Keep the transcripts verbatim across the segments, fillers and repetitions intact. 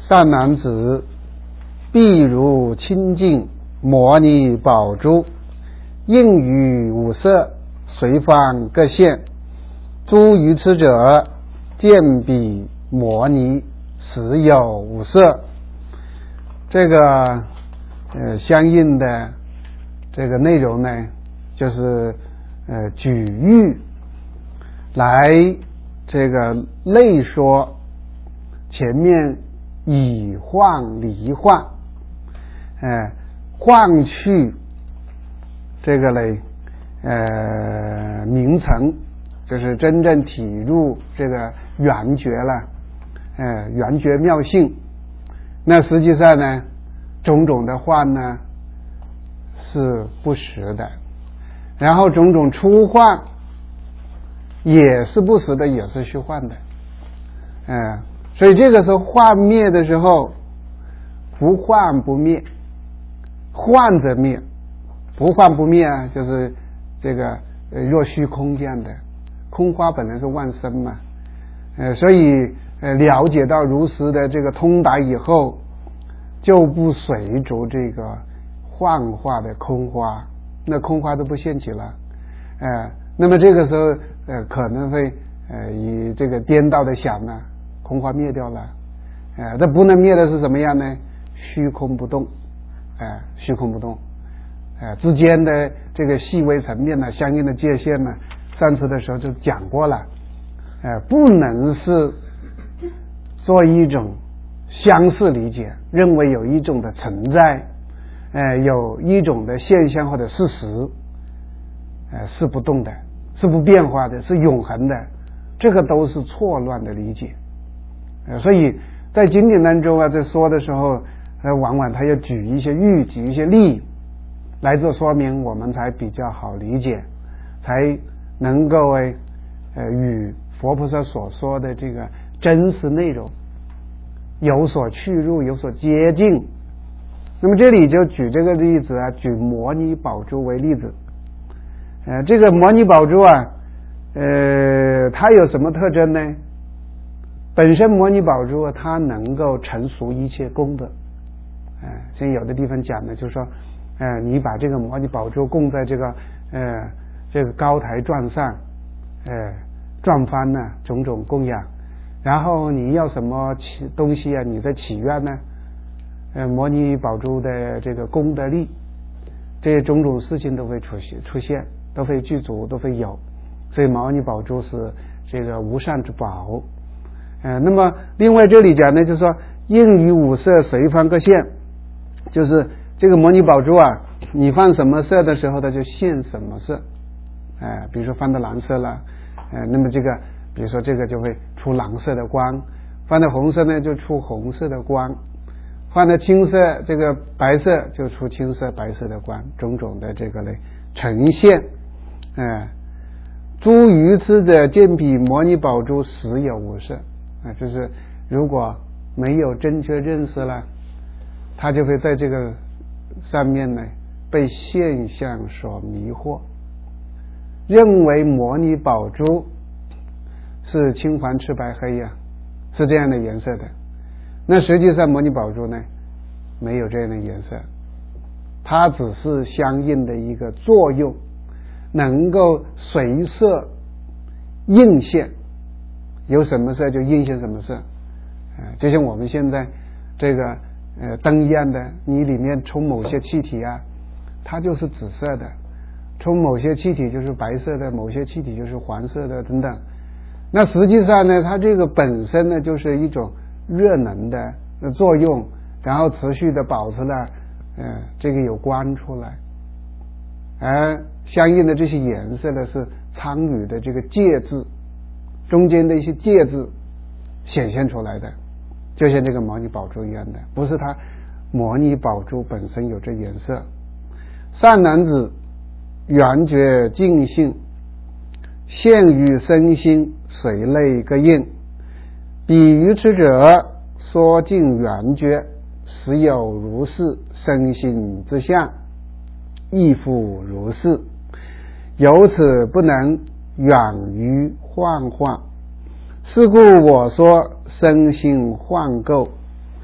善男子，譬如清净摩尼宝珠，应于五色，随方各现。诸愚痴者，见彼摩尼，实有五色。这个呃相应的这个内容呢，就是呃举喻来这个类说前面以幻离幻，呃幻去这个嘞呃名称，就是真正体入这个圆觉了，呃圆觉妙性。那实际上呢，种种的幻呢是不实的，然后种种初幻也是不实的，也是虚幻的，呃所以这个时候幻灭的时候，不幻不灭，幻则灭，不幻不灭啊，就是这个呃若虚空这样的。空花本来是万生嘛，呃所以呃了解到如实的这个通达以后，就不随逐这个幻化的空花，那空花都不现起了，呃那么这个时候呃可能会呃以这个颠倒的想呢，空花灭掉了，呃这不能灭的是什么样呢？虚空不动，呃虚空不动，呃之间的这个细微层面呢，相应的界限呢，上次的时候就讲过了，呃不能是做一种相似理解，认为有一种的存在，呃有一种的现象或者事实，呃是不动的，是不变化的，是永恒的，这个都是错乱的理解。呃所以在经典当中啊，在说的时候，呃往往他要举一些喻，举一些例来做说明，我们才比较好理解，才能够呃与佛菩萨所说的这个真实内容有所去入，有所接近。那么这里就举这个例子啊，举摩尼宝珠为例子。呃这个摩尼宝珠啊，呃它有什么特征呢？本身摩尼宝珠啊，它能够成熟一切功德。呃像有的地方讲的就是说，呃你把这个摩尼宝珠供在这个呃这个高台幢上，呃转翻呢种种供养，然后你要什么东西啊，你在祈愿呢，呃摩尼宝珠的这个功德力，这些种种事情都会出现出现都会具足，都会有。所以摩尼宝珠是这个无上之宝。呃那么另外这里讲呢，就是说应于五色，随方各现，就是这个摩尼宝珠啊，你放什么色的时候它就现什么色，呃比如说放到蓝色了，呃那么这个比如说这个就会出蓝色的光，放到红色呢就出红色的光，放到青色这个白色就出青色白色的光，种种的这个呢呈现。呃诸愚痴者，见彼摩尼宝珠，实有五色，啊就是如果没有正确认识了，他就会在这个上面呢被现象所迷惑，认为摩尼宝珠是青黄赤白黑呀、啊，是这样的颜色的。那实际上摩尼宝珠呢没有这样的颜色，它只是相应的一个作用，能够随色应现，有什么色就应现什么色。呃、就像我们现在这个呃灯一样的，你里面充某些气体啊，它就是紫色的，充某些气体就是白色的，某些气体就是黄色的等等。那实际上呢，它这个本身呢就是一种热能的作用，然后持续的保持了呃这个有光出来，而相应的这些颜色呢是参与的这个介质中间的一些介质显现出来的，就像这个摩尼宝珠一样的，不是它摩尼宝珠本身有这颜色。善男子，圆觉净性，现于身心，随类各应。彼愚痴者，说尽圆觉，实有如是身心之相，亦复如是。由此不能远于幻化。是故我说身心幻构，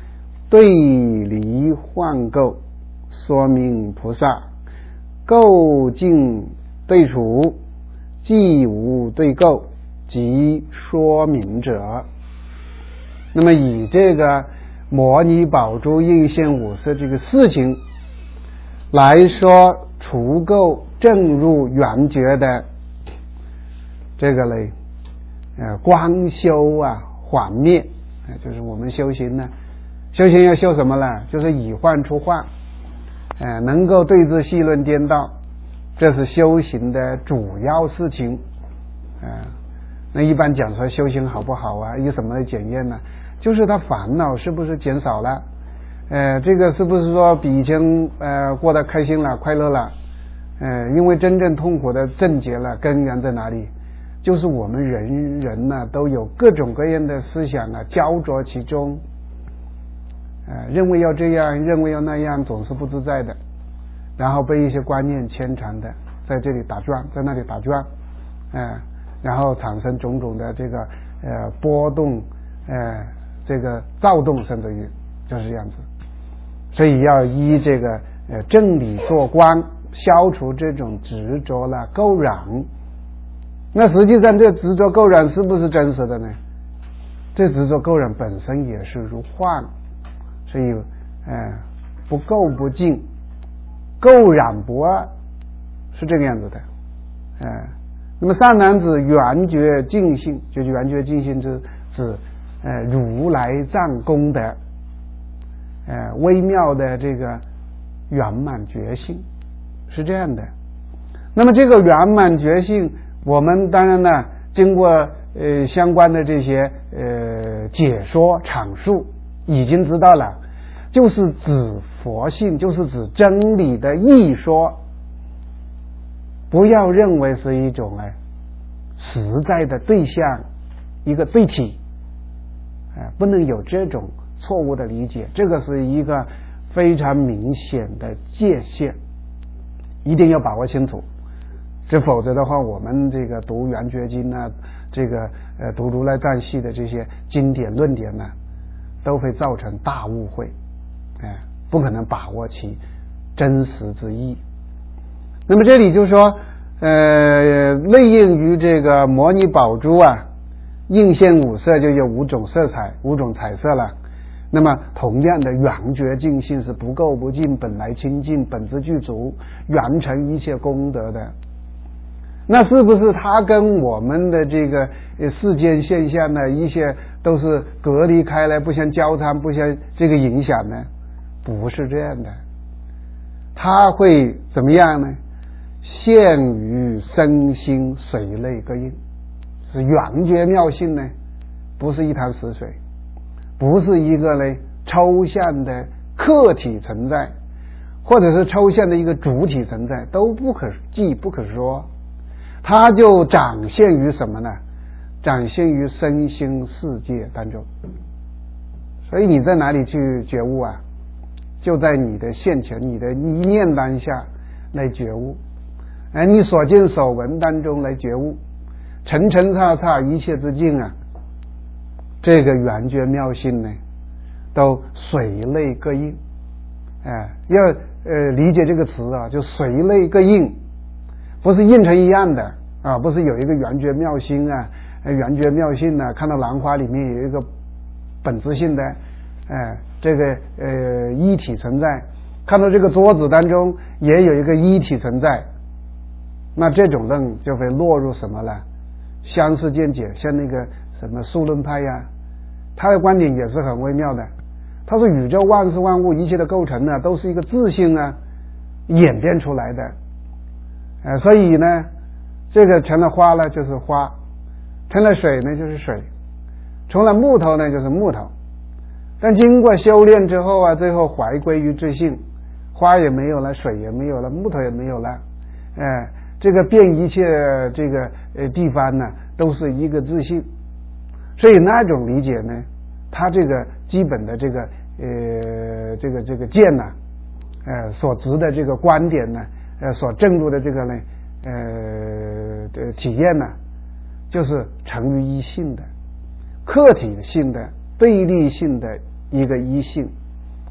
对离换垢，说明菩萨垢净对除，既无对垢，即说明者。那么以这个摩尼宝珠应现五色这个事情来说，除垢正入圆觉的这个嘞，呃，光修啊，缓灭，呃，就是我们修行呢，修行要修什么呢？就是以幻出幻，呃，能够对治戏论颠倒，这是修行的主要事情。呃，那一般讲说修行好不好啊？以什么来检验呢？就是他烦恼是不是减少了？呃，这个是不是说比以前呃过得开心了、快乐了？呃，因为真正痛苦的症结了，根源在哪里？就是我们人人呢、啊、都有各种各样的思想啊，焦灼其中，呃，认为要这样，认为要那样，总是不自在的，然后被一些观念牵缠的，在这里打转，在那里打转，呃，然后产生种种的这个呃波动，呃，这个躁动，甚至于就是这样子。所以要依这个呃正理做光，消除这种执着了垢染。那实际上这执着垢染是不是真实的呢？这执着垢染本身也是如幻，所以呃不垢不净，垢染不二，是这个样子的。呃那么善男子圆觉净性，就是圆觉净性之指呃如来藏功德，呃微妙的这个圆满觉性，是这样的。那么这个圆满觉性，我们当然呢经过呃相关的这些呃解说阐述，已经知道了，就是指佛性，就是指真理的义说，不要认为是一种哎实在的对象，一个对体，哎，不能有这种错误的理解，这个是一个非常明显的界限，一定要把握清楚。这否则的话，我们这个读圆觉经啊，这个呃读如来藏系的这些经典论点呢，都会造成大误会，哎，不可能把握其真实之意。那么这里就说，呃，内应于这个摩尼宝珠啊，应现五色，就有五种色彩，五种彩色了。那么同样的圆觉净性是不垢不净，本来清净，本自具足，圆成一切功德的。那是不是它跟我们的这个世间现象呢，一些都是隔离开来，不相交叉，不相这个影响呢？不是这样的，它会怎么样呢？现于身心水类各应，是圆觉妙性呢，不是一潭死水，不是一个呢抽象的客体存在，或者是抽象的一个主体存在，都不可记不可说，它就展现于什么呢？展现于身心世界当中。所以你在哪里去觉悟啊？就在你的现前，你的一念当下来觉悟，而你所见所闻当中来觉悟，层层刹刹一切之境啊，这个圆觉妙性呢，都水类各应。哎，要呃理解这个词啊，就水类各应，不是应成一样的啊，不是有一个圆觉妙心啊，圆觉妙性呢、啊，看到兰花里面有一个本质性的，哎，这个呃一体存在，看到这个桌子当中也有一个一体存在，那这种论就会落入什么了？相似见解，像那个什么数论派呀、啊，他的观点也是很微妙的。他说宇宙万事万物一切的构成呢，都是一个自性啊演变出来的，呃，所以呢，这个成了花了就是花，成了水呢就是水，成了木头呢就是木头。但经过修炼之后啊，最后回归于自性，花也没有了，水也没有了，木头也没有了，呃，这个变一切这个呃地方呢，都是一个自性。所以那种理解呢，它这个基本的这个呃这个这个见呢、啊，呃所执的这个观点呢，呃所证入的这个呢呃的体验呢，就是成于一性的客体性的对立性的一个一性，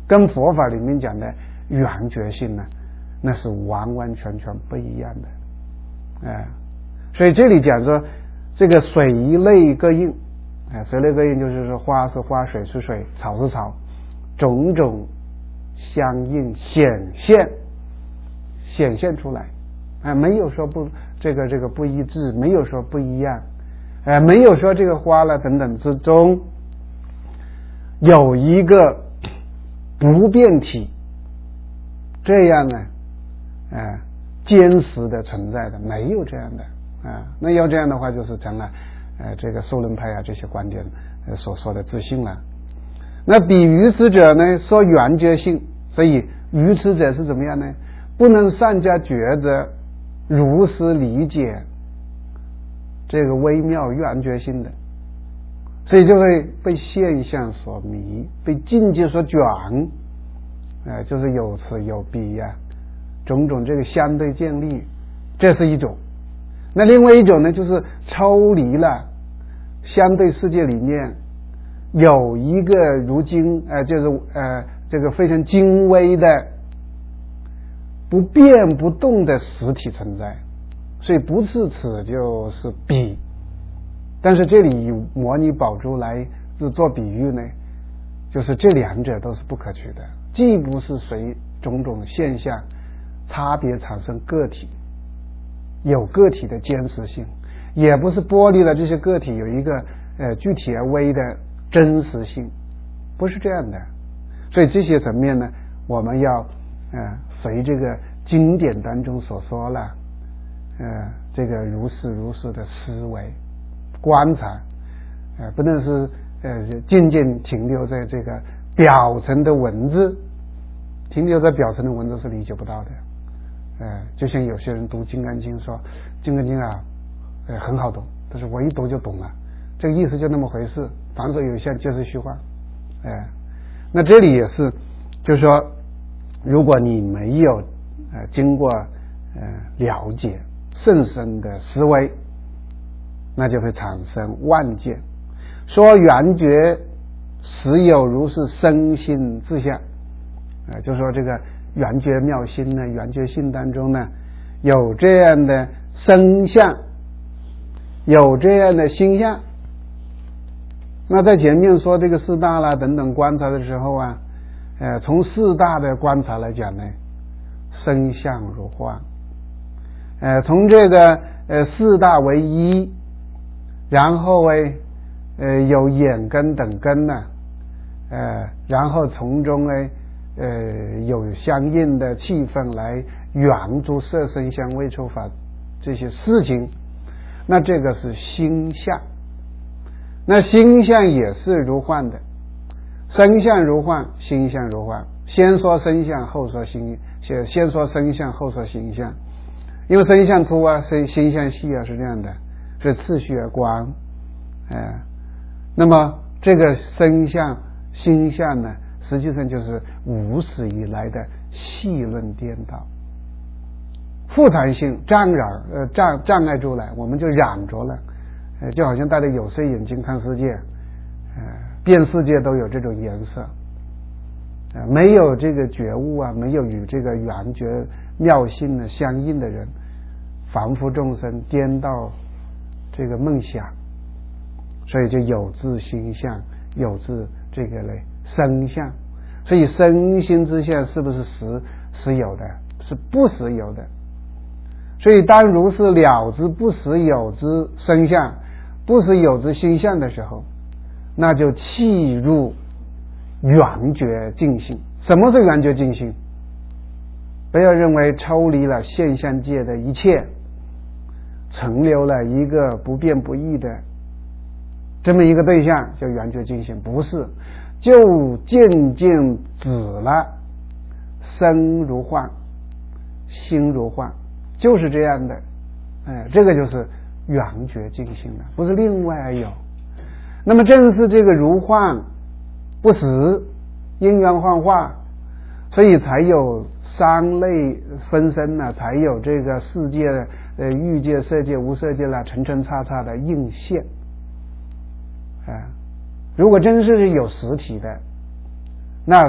跟佛法里面讲的圆觉性呢，那是完完全全不一样的。哎，所以这里讲说这个水类各应，哎，水类各应就是说花是花，水是水，草是草，种种相应显现显现出来，哎，没有说不这个这个不一致，没有说不一样，哎，没有说这个花了等等之中有一个不变体这样呢，哎，坚实的存在的，没有这样的啊。那要这样的话，就是成了呃这个受论派啊这些观点呃所说的自信了。那比愚痴者呢说圆觉性，所以愚痴者是怎么样呢？不能善加觉得如实理解这个微妙圆觉性的，所以就会被现象所迷，被境界所卷，呃，就是有此有彼呀、啊，种种这个相对建立，这是一种。那另外一种呢，就是抽离了相对世界里面有一个如今呃，就是呃这个非常精微的不变不动的实体存在，所以不是此就是彼。但是这里以模拟宝珠来做比喻呢，就是这两者都是不可取的，既不是随种种现象差别产生个体，有个体的坚实性，也不是剥离了这些个体有一个呃具体而微的真实性，不是这样的。所以这些层面呢，我们要呃随这个经典当中所说了，呃这个如是如是的思维观察，呃不能是呃渐渐停留在这个表层的文字，停留在表层的文字是理解不到的。呃就像有些人读金刚经说金刚经啊呃很好懂，但是我一读就懂了，这个意思就那么回事，凡所有相皆是虚幻。呃那这里也是就是说，如果你没有呃经过呃了解甚深的思维，那就会产生妄见，说圆觉实有如是身心自相，呃就说这个圆觉妙心呢，圆觉性当中呢有这样的身相，有这样的心相。那在前面说这个四大啦等等观察的时候啊，呃从四大的观察来讲呢，身相如幻，呃从这个呃四大为一，然后诶呃有眼根等根呢、啊，呃然后从中诶呃有相应的气氛来圆诸色声香味触法这些事情，那这个是心相。那心相也是如幻的，身相如幻，心相如幻。先说身相，后说心，先先说身相，后说心相。因为身相粗啊，心心相细啊，是这样的，是次序而观。哎，那么这个身相、心相呢，实际上就是无始以来的细论颠倒，复杂性障扰呃障障碍住了，我们就染着了。呃，就好像戴着有色眼镜看世界，呃，遍世界都有这种颜色，呃，没有这个觉悟啊，没有与这个圆觉妙性呢相应的人，凡夫众生颠倒这个梦想，所以就有自心相，有自这个嘞身相。所以身心之相是不是实实有的？是不实有的。所以当如是了知不实有之身相，不实有之心相的时候，那就契入圆觉净性。什么是圆觉净性？不要认为抽离了现象界的一切，存留了一个不变不异的这么一个对象叫圆觉净性，不是，就渐渐止了身如幻，心如幻，就是这样的。哎，这个就是圆觉净性了，不是另外有。那么正是这个如幻不实，因缘幻化，所以才有三类分身呢、啊，才有这个世界呃欲界、色界、无色界啦，层层叉叉的映现。啊，如果真是有实体的，那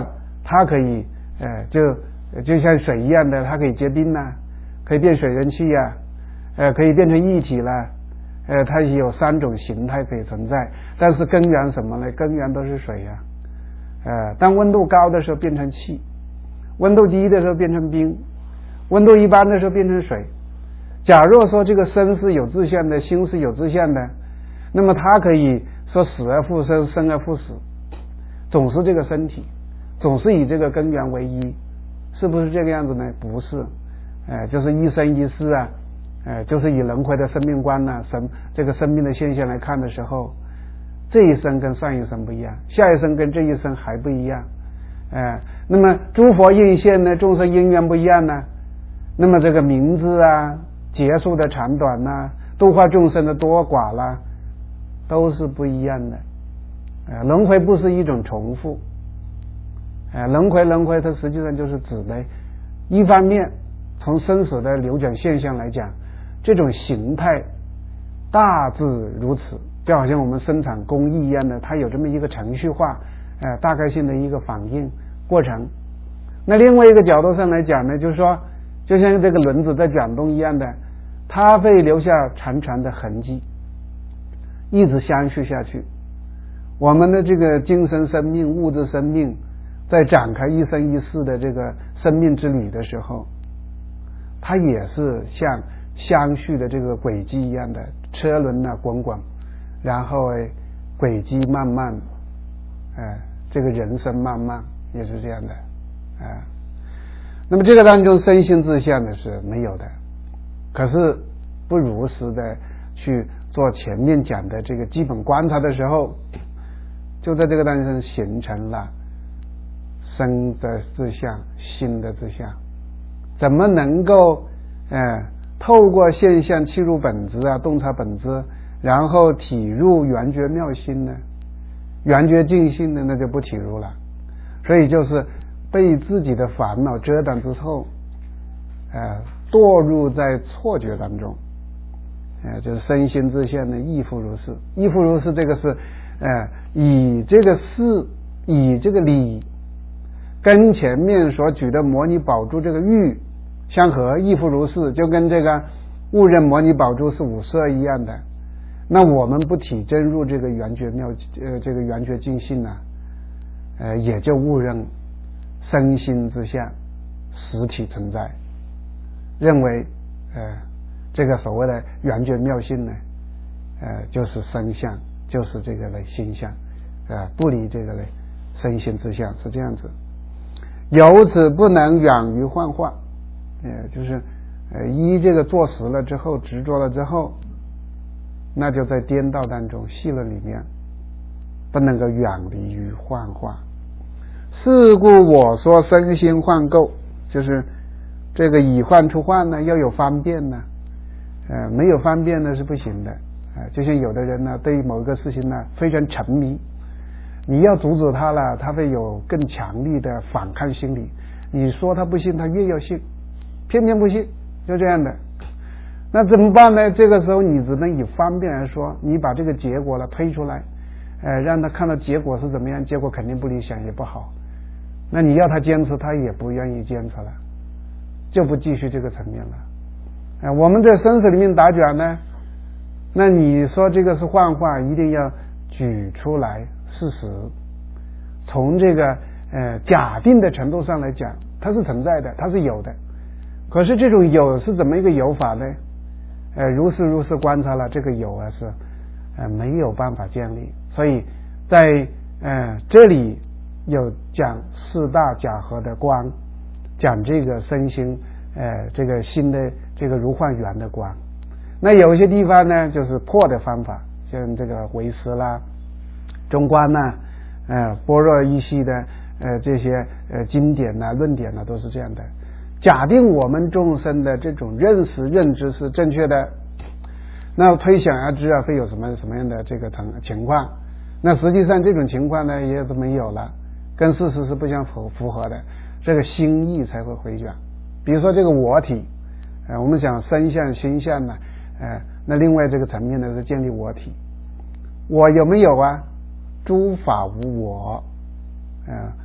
它可以呃就就像水一样的，它可以结冰啊，可以变水蒸气啊，呃可以变成液体了，呃它有三种形态可以存在。但是根源什么呢？根源都是水啊。呃当温度高的时候变成气，温度低的时候变成冰，温度一般的时候变成水。假若说这个生是有自性的，心是有自性的，那么它可以说死而复生，生而复死，总是这个身体，总是以这个根源为一，是不是这个样子呢？不是，呃，就是一生一世啊，呃，就是以轮回的生命观呢、啊，生这个生命的现象来看的时候，这一生跟上一生不一样，下一生跟这一生还不一样，呃，那么诸佛应现呢，众生因缘不一样呢，那么这个名字啊，结束的长短呐、啊，度化众生的多寡啦，都是不一样的。呃，轮回不是一种重复，呃，轮回轮回它实际上就是指的，一方面从生死的流转现象来讲，这种形态大致如此，就好像我们生产工艺一样的，它有这么一个程序化，呃，大概性的一个反应过程。那另外一个角度上来讲呢，就是说，就像这个轮子在转动一样的，它会留下长长的痕迹，一直相续下去。我们的这个精神生命、物质生命在展开一生一世的这个生命之旅的时候，它也是像相续的这个轨迹一样的，车轮呢滚滚，然后轨迹慢慢，呃，这个人生慢慢也是这样的，啊、呃。那么这个当中身心自相的是没有的，可是不如实的去做前面讲的这个基本观察的时候，就在这个当中形成了身的自相、心的自相。怎么能够呃透过现象契入本质啊，洞察本质，然后体入圆觉妙心呢？圆觉净性呢，那就不体入了。所以就是被自己的烦恼遮挡之后，呃，堕入在错觉当中，呃，就是身心自现呢，亦复如是。亦复如是，这个是呃，以这个事，以这个理，跟前面所举的摩尼宝珠这个玉相合，亦复如是，就跟这个误认摩尼宝珠是五色一样的。那我们不体真入这个圆觉妙呃这个圆觉净性呢，呃，也就误认身心之相实体存在，认为呃这个所谓的圆觉妙性呢，呃就是身相，就是这个的心相，呃不离这个的身心之相，是这样子。由此不能远于幻化，呃就是呃依这个坐实了之后，执着了之后，那就在颠倒当中戏论里面不能够远离于幻化。是故我说身心幻构，就是这个以幻出幻呢，要有方便呢，呃，没有方便呢是不行的，呃，就像有的人呢，对某一个事情呢非常沉迷，你要阻止他了，他会有更强力的反抗心理。你说他不信，他越要信，偏偏不信，就这样的。那怎么办呢？这个时候你只能以方便来说，你把这个结果了推出来，呃，让他看到结果是怎么样，结果肯定不理想，也不好。那你要他坚持，他也不愿意坚持了，就不继续这个层面了。呃、我们在生死里面打卷呢，那你说这个是幻化，一定要举出来事实，从这个呃假定的程度上来讲，它是存在的，它是有的。可是这种有是怎么一个有法呢？呃，如是如是观察了，这个有啊是呃没有办法建立。所以在呃这里有讲四大假合的光，讲这个身心呃这个心的这个如幻圆的光。那有些地方呢就是破的方法，像这个唯识啦、中观呐、呃般若一系的呃这些呃经典呐、论点呐，都是这样的。假定我们众生的这种认识认知是正确的，那推想而知啊，会有什么什么样的这个情况？那实际上这种情况呢也都没有了，跟事实是不相符符合的，这个心意才会回转。比如说这个我体，呃，我们讲身相心相呢，呃，那另外这个层面呢是建立我体，我有没有啊？诸法无我，呃，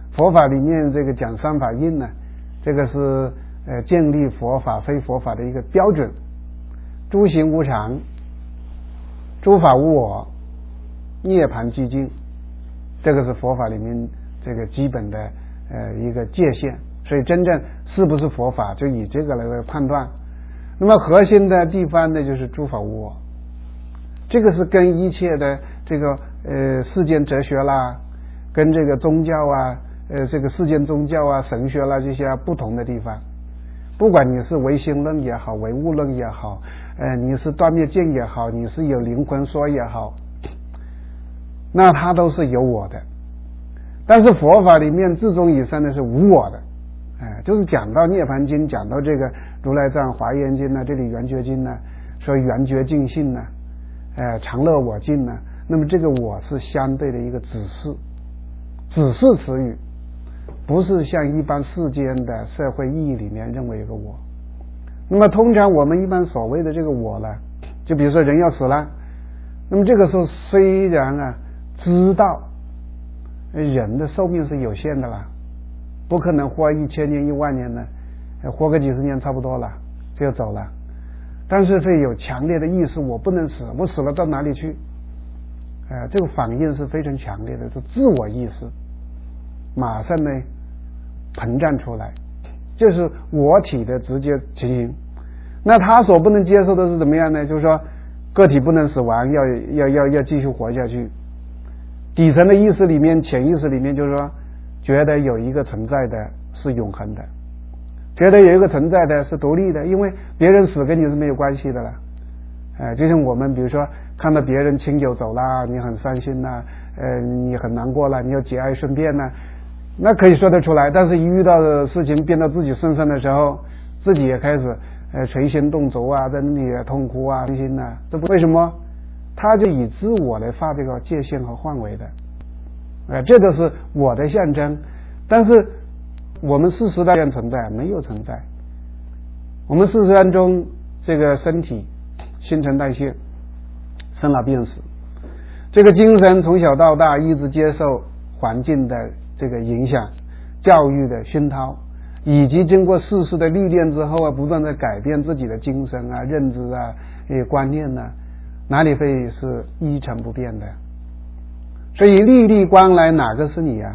佛法里面这个讲三法印呢，这个是呃建立佛法非佛法的一个标准。诸行无常，诸法无我，涅槃寂静，这个是佛法里面这个基本的呃一个界限。所以真正是不是佛法，就以这个来判断。那么核心的地方呢，就是诸法无我，这个是跟一切的这个呃世间哲学啦，跟这个宗教啊，呃这个世间宗教啊、神学啦这些、啊、不同的地方。不管你是唯心论也好，唯物论也好，呃你是断灭见也好，你是有灵魂说也好，那它都是有我的。但是佛法里面至宗以上的是无我的，哎，就是讲到涅槃经，讲到这个如来藏华严经呢，这里圆觉经呢，说圆觉尽性呢，呃，常乐我净呢，那么这个我是相对的一个指示，指示词语，不是像一般世间的社会意义里面认为有个我。那么通常我们一般所谓的这个我呢，就比如说人要死了，那么这个时候虽然啊知道人的寿命是有限的啦，不可能活一千年一万年的，活个几十年差不多了就走了，但是会有强烈的意识，我不能死，我死了到哪里去？呃，这个反应是非常强烈的，是自我意识马上呢膨胀出来，这是我体的直接情形。那他所不能接受的是怎么样呢？就是说个体不能死亡，要要要要继续活下去。底层的意识里面，潜意识里面就是说，觉得有一个存在的是永恒的，觉得有一个存在的是独立的，因为别人死跟你是没有关系的了。呃，就像我们比如说看到别人亲友走啦，你很伤心啦，呃，你很难过了，你要节哀顺变啦，那可以说得出来。但是一遇到的事情变到自己身上的时候，自己也开始呃捶心动足啊，在那里痛哭啊，伤心啊，这不为什么？他就以自我来划这个界限和范围的，呃，这个是我的象征。但是我们事实当中存在没有存在，我们事实当中这个身体新陈代谢，生老病死，这个精神从小到大一直接受环境的这个影响，教育的熏陶，以及经过世事的历练之后啊，不断的改变自己的精神啊、认知啊、呃观念啊，哪里会是一成不变的？所以粒粒光来，哪个是你啊？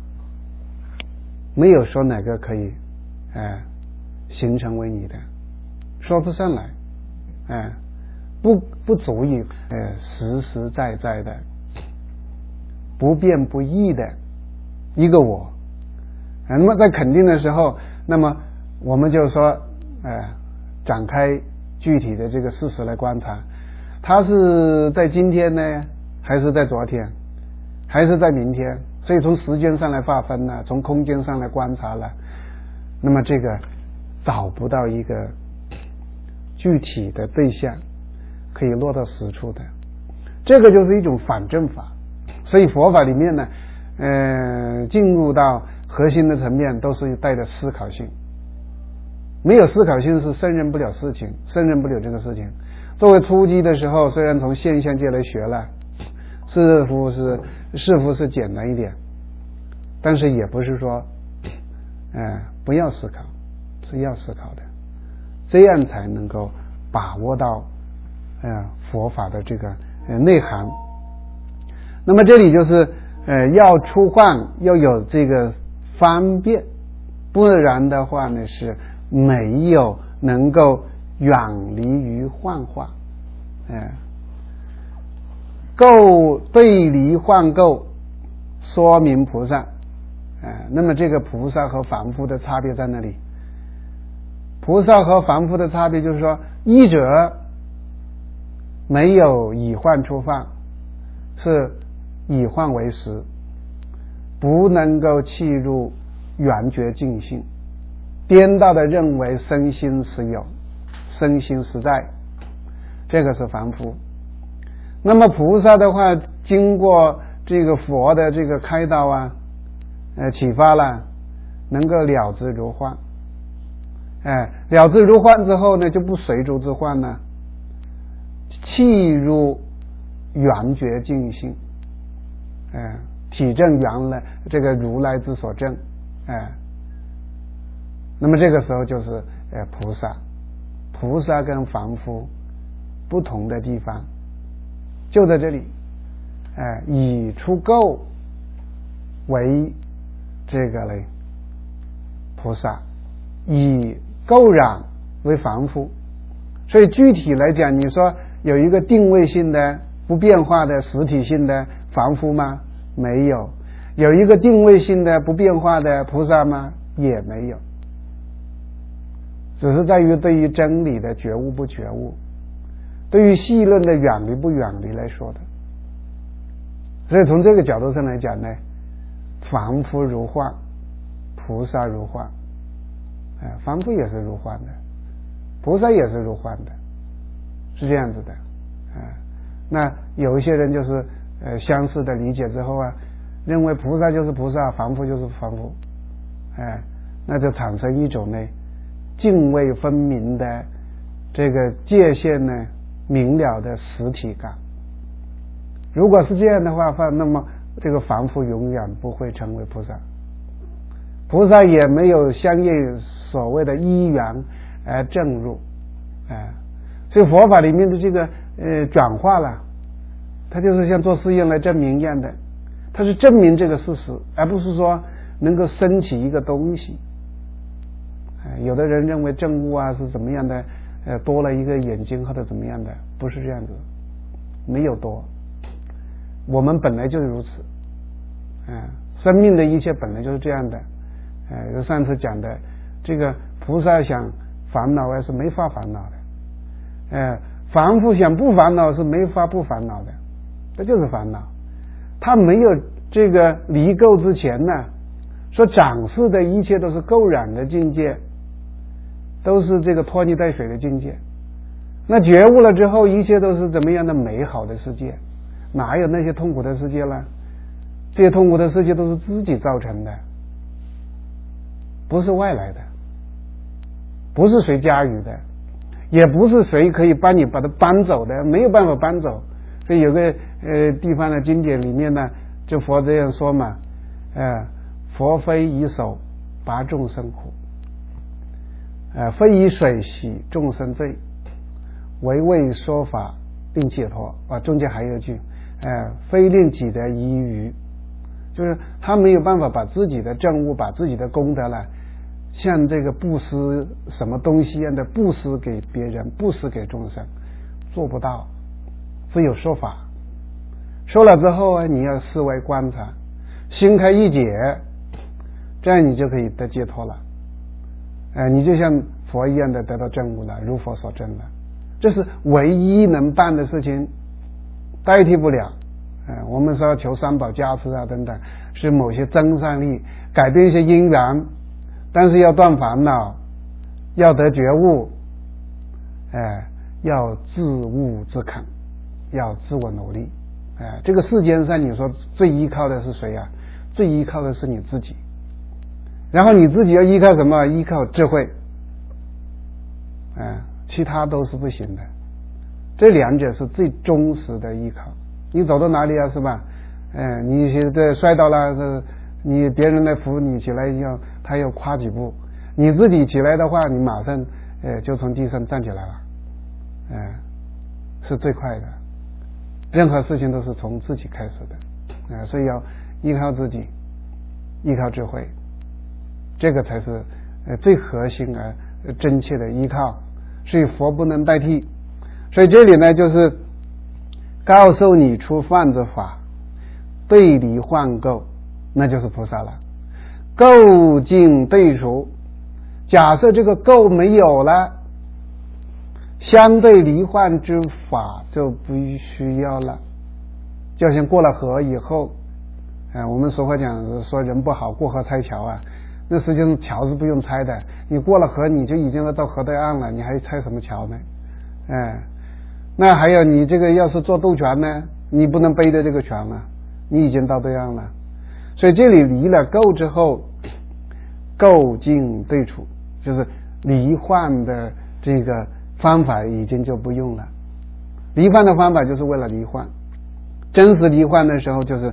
没有说哪个可以呃形成为你的，说不上来，呃不不足以呃实实在在的不变不异的一个我。那么在肯定的时候，那么我们就说呃展开具体的这个事实来观察，它是在今天呢，还是在昨天，还是在明天？所以从时间上来划分呢，从空间上来观察了，那么这个找不到一个具体的对象可以落到实处的，这个就是一种反证法。所以佛法里面呢，呃，进入到核心的层面都是带着思考性，没有思考性是胜任不了事情，胜任不了这个事情。作为初级的时候，虽然从现象界来学了，似乎是似乎是简单一点，但是也不是说呃不要思考，是要思考的，这样才能够把握到呃佛法的这个呃内涵。那么这里就是呃要出幻，要有这个方便，不然的话呢是没有能够远离于幻化，呃构对离幻构，说明菩萨。呃那么这个菩萨和凡夫的差别在哪里？菩萨和凡夫的差别就是说，一者没有以幻出幻，是以幻为实，不能够契入圆觉净性，颠倒的认为身心实有，身心实在，这个是凡夫。那么菩萨的话，经过这个佛的这个开导啊，呃启发了，能够了知如幻，哎，了知如幻之后呢，就不随逐之幻了，契入圆觉净性，哎， 体证原来这个如来之所证，哎，那么这个时候就是呃菩萨，菩萨跟凡夫不同的地方就在这里，哎，以出垢为这个嘞菩萨，以垢染为凡夫。所以具体来讲，你说有一个定位性的不变化的实体性的凡夫吗？没有。有一个定位性的不变化的菩萨吗？也没有。只是在于对于真理的觉悟不觉悟，对于细论的远离不远离来说的。所以从这个角度上来讲呢，凡夫如幻，菩萨如幻。哎，凡夫也是如幻的，菩萨也是如幻的，是这样子的。哎，那有一些人就是呃相似的理解之后啊，认为菩萨就是菩萨，凡夫就是凡夫，哎，那就产生一种呢泾渭分明的这个界限呢明了的实体感。如果是这样的话，那么这个凡夫永远不会成为菩萨，菩萨也没有相应所谓的因缘而证入，哎，所以佛法里面的这个呃转化了，它就是像做试验来证明一样的，它是证明这个事实，而不是说能够升起一个东西。哎，有的人认为证悟啊是怎么样的，呃，多了一个眼睛或者怎么样的，不是这样子，没有多，我们本来就是如此，嗯、呃，生命的一切本来就是这样的，呃，就上次讲的这个菩萨想烦恼啊是没法烦恼的，呃，凡夫想不烦恼是没法不烦恼的，这就是烦恼。他没有这个离垢之前呢，所展示的一切都是垢染的境界，都是这个拖泥带水的境界。那觉悟了之后，一切都是怎么样的美好的世界，哪有那些痛苦的世界呢？这些痛苦的世界都是自己造成的，不是外来的，不是谁加予的，也不是谁可以帮你把它搬走的，没有办法搬走。所以有个呃地方的经典里面呢，就佛这样说嘛，呃，佛非以手拔众生苦，呃，非以水洗众生罪，唯为说法并解脱。啊，中间还有一句，呃，非令己得宜于，就是他没有办法把自己的证悟、把自己的功德呢，像这个布施什么东西一样的布施给别人、布施给众生，做不到。只有说法，说了之后啊，你要思维观察，心开意解，这样你就可以得解脱了。呃，你就像佛一样的得到证悟了，如佛所证了。这是唯一能办的事情，代替不了。呃，我们说求三宝加持啊等等，是某些增上力，改变一些因缘，但是要断烦恼，要得觉悟，呃，要自悟自肯，要自我努力。哎，这个世间上你说最依靠的是谁啊？最依靠的是你自己。然后你自己要依靠什么？依靠智慧。哎，其他都是不行的。这两者是最忠实的依靠。你走到哪里啊，是吧？哎，你现在摔倒了，你别人来扶你起来要他要跨几步，你自己起来的话，你马上呃就从地上站起来了。哎，是最快的。任何事情都是从自己开始的，啊，所以要依靠自己，依靠智慧，这个才是呃最核心而真切的依靠。所以佛不能代替。所以这里呢，就是告诉你出犯之法，对离幻垢，那就是菩萨了。垢尽对除，假设这个垢没有了，相对离幻之法就不需要了。就像过了河以后，呃、我们俗话讲说人不好过河拆桥啊，那实际上桥是不用拆的，你过了河你就已经要到河对岸了，你还拆什么桥呢？哎，那还有你这个要是做渡船呢，你不能背着这个船了，你已经到对岸了。所以这里离了垢之后，垢尽对除，就是离幻的这个方法已经就不用了。离幻的方法就是为了离幻，真实离幻的时候就是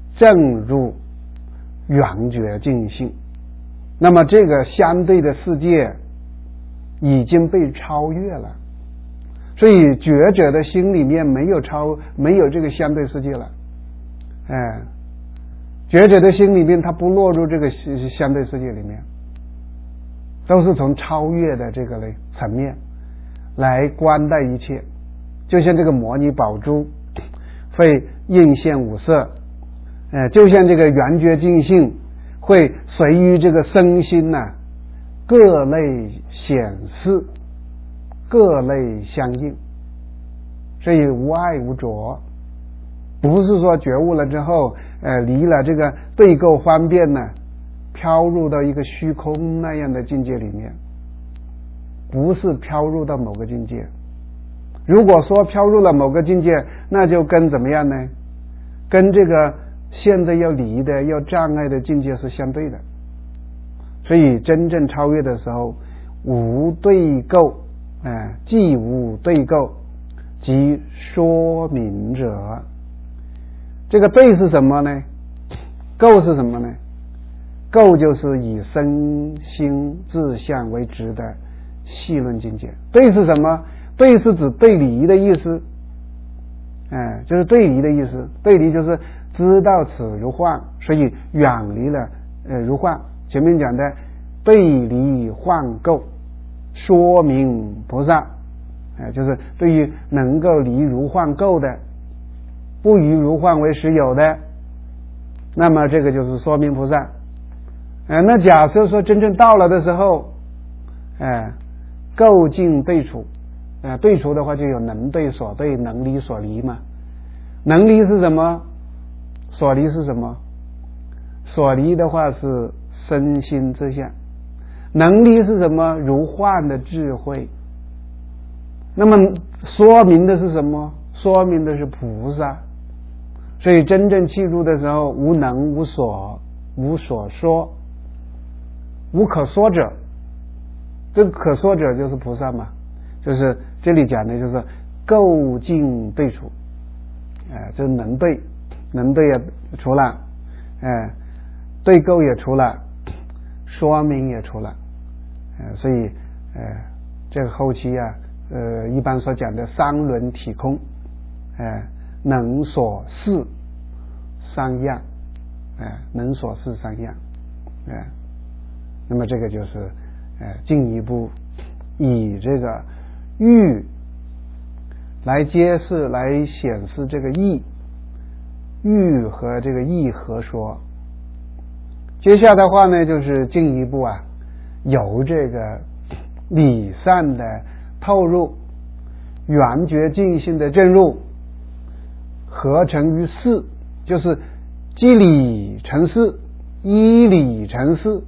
正入圆觉净性。那么这个相对的世界已经被超越了，所以觉者的心里面没有超没有这个相对世界了。哎，觉者的心里面他不落入这个相对世界里面，都是从超越的这个层面来观待一切。就像这个摩尼宝珠会映现五色，呃，就像这个圆觉净性会随于这个身心呢、啊、各类显示，各类相应，所以无碍无着。不是说觉悟了之后呃，离了这个对构方便呢，飘入到一个虚空那样的境界里面，不是飘入到某个境界。如果说飘入了某个境界，那就跟怎么样呢？跟这个现在要离的要障碍的境界是相对的。所以真正超越的时候，无对构，呃、既无对构，即说明者。这个对是什么呢？构是什么呢？构就是以身心自相为值的细论境界。对是什么？对是指对离的意思，哎，就是对离的意思。对离就是知道此如幻，所以远离了呃如幻。前面讲的对离幻构，说明菩萨，哎，就是对于能够离如幻构的，不以如幻为实有的，那么这个就是说明菩萨。呃、那假设说真正到了的时候，哎，构尽对处。呃，对除的话就有能对所对，能离所离嘛。能离是什么？所离是什么？所离的话是身心之相。能离是什么？如幻的智慧。那么说明的是什么？说明的是菩萨。所以真正契入的时候，无能无所，无所说，无可说者。这个可说者就是菩萨嘛。就是这里讲的就是构尽对处，哎、呃，就是能对，能对也除了，哎、呃，对构也除了，说明也除了，呃，所以呃，这个后期啊，呃，一般所讲的三轮体空，哎、呃，能所事三样，哎、呃，能所事三样，哎、呃，那么这个就是呃进一步以这个欲来揭示来显示这个义，欲和这个义合说。接下来的话呢，就是进一步啊，由这个理善的透入，圆觉净性的正入，合成于事，就是积理成事，依理成事。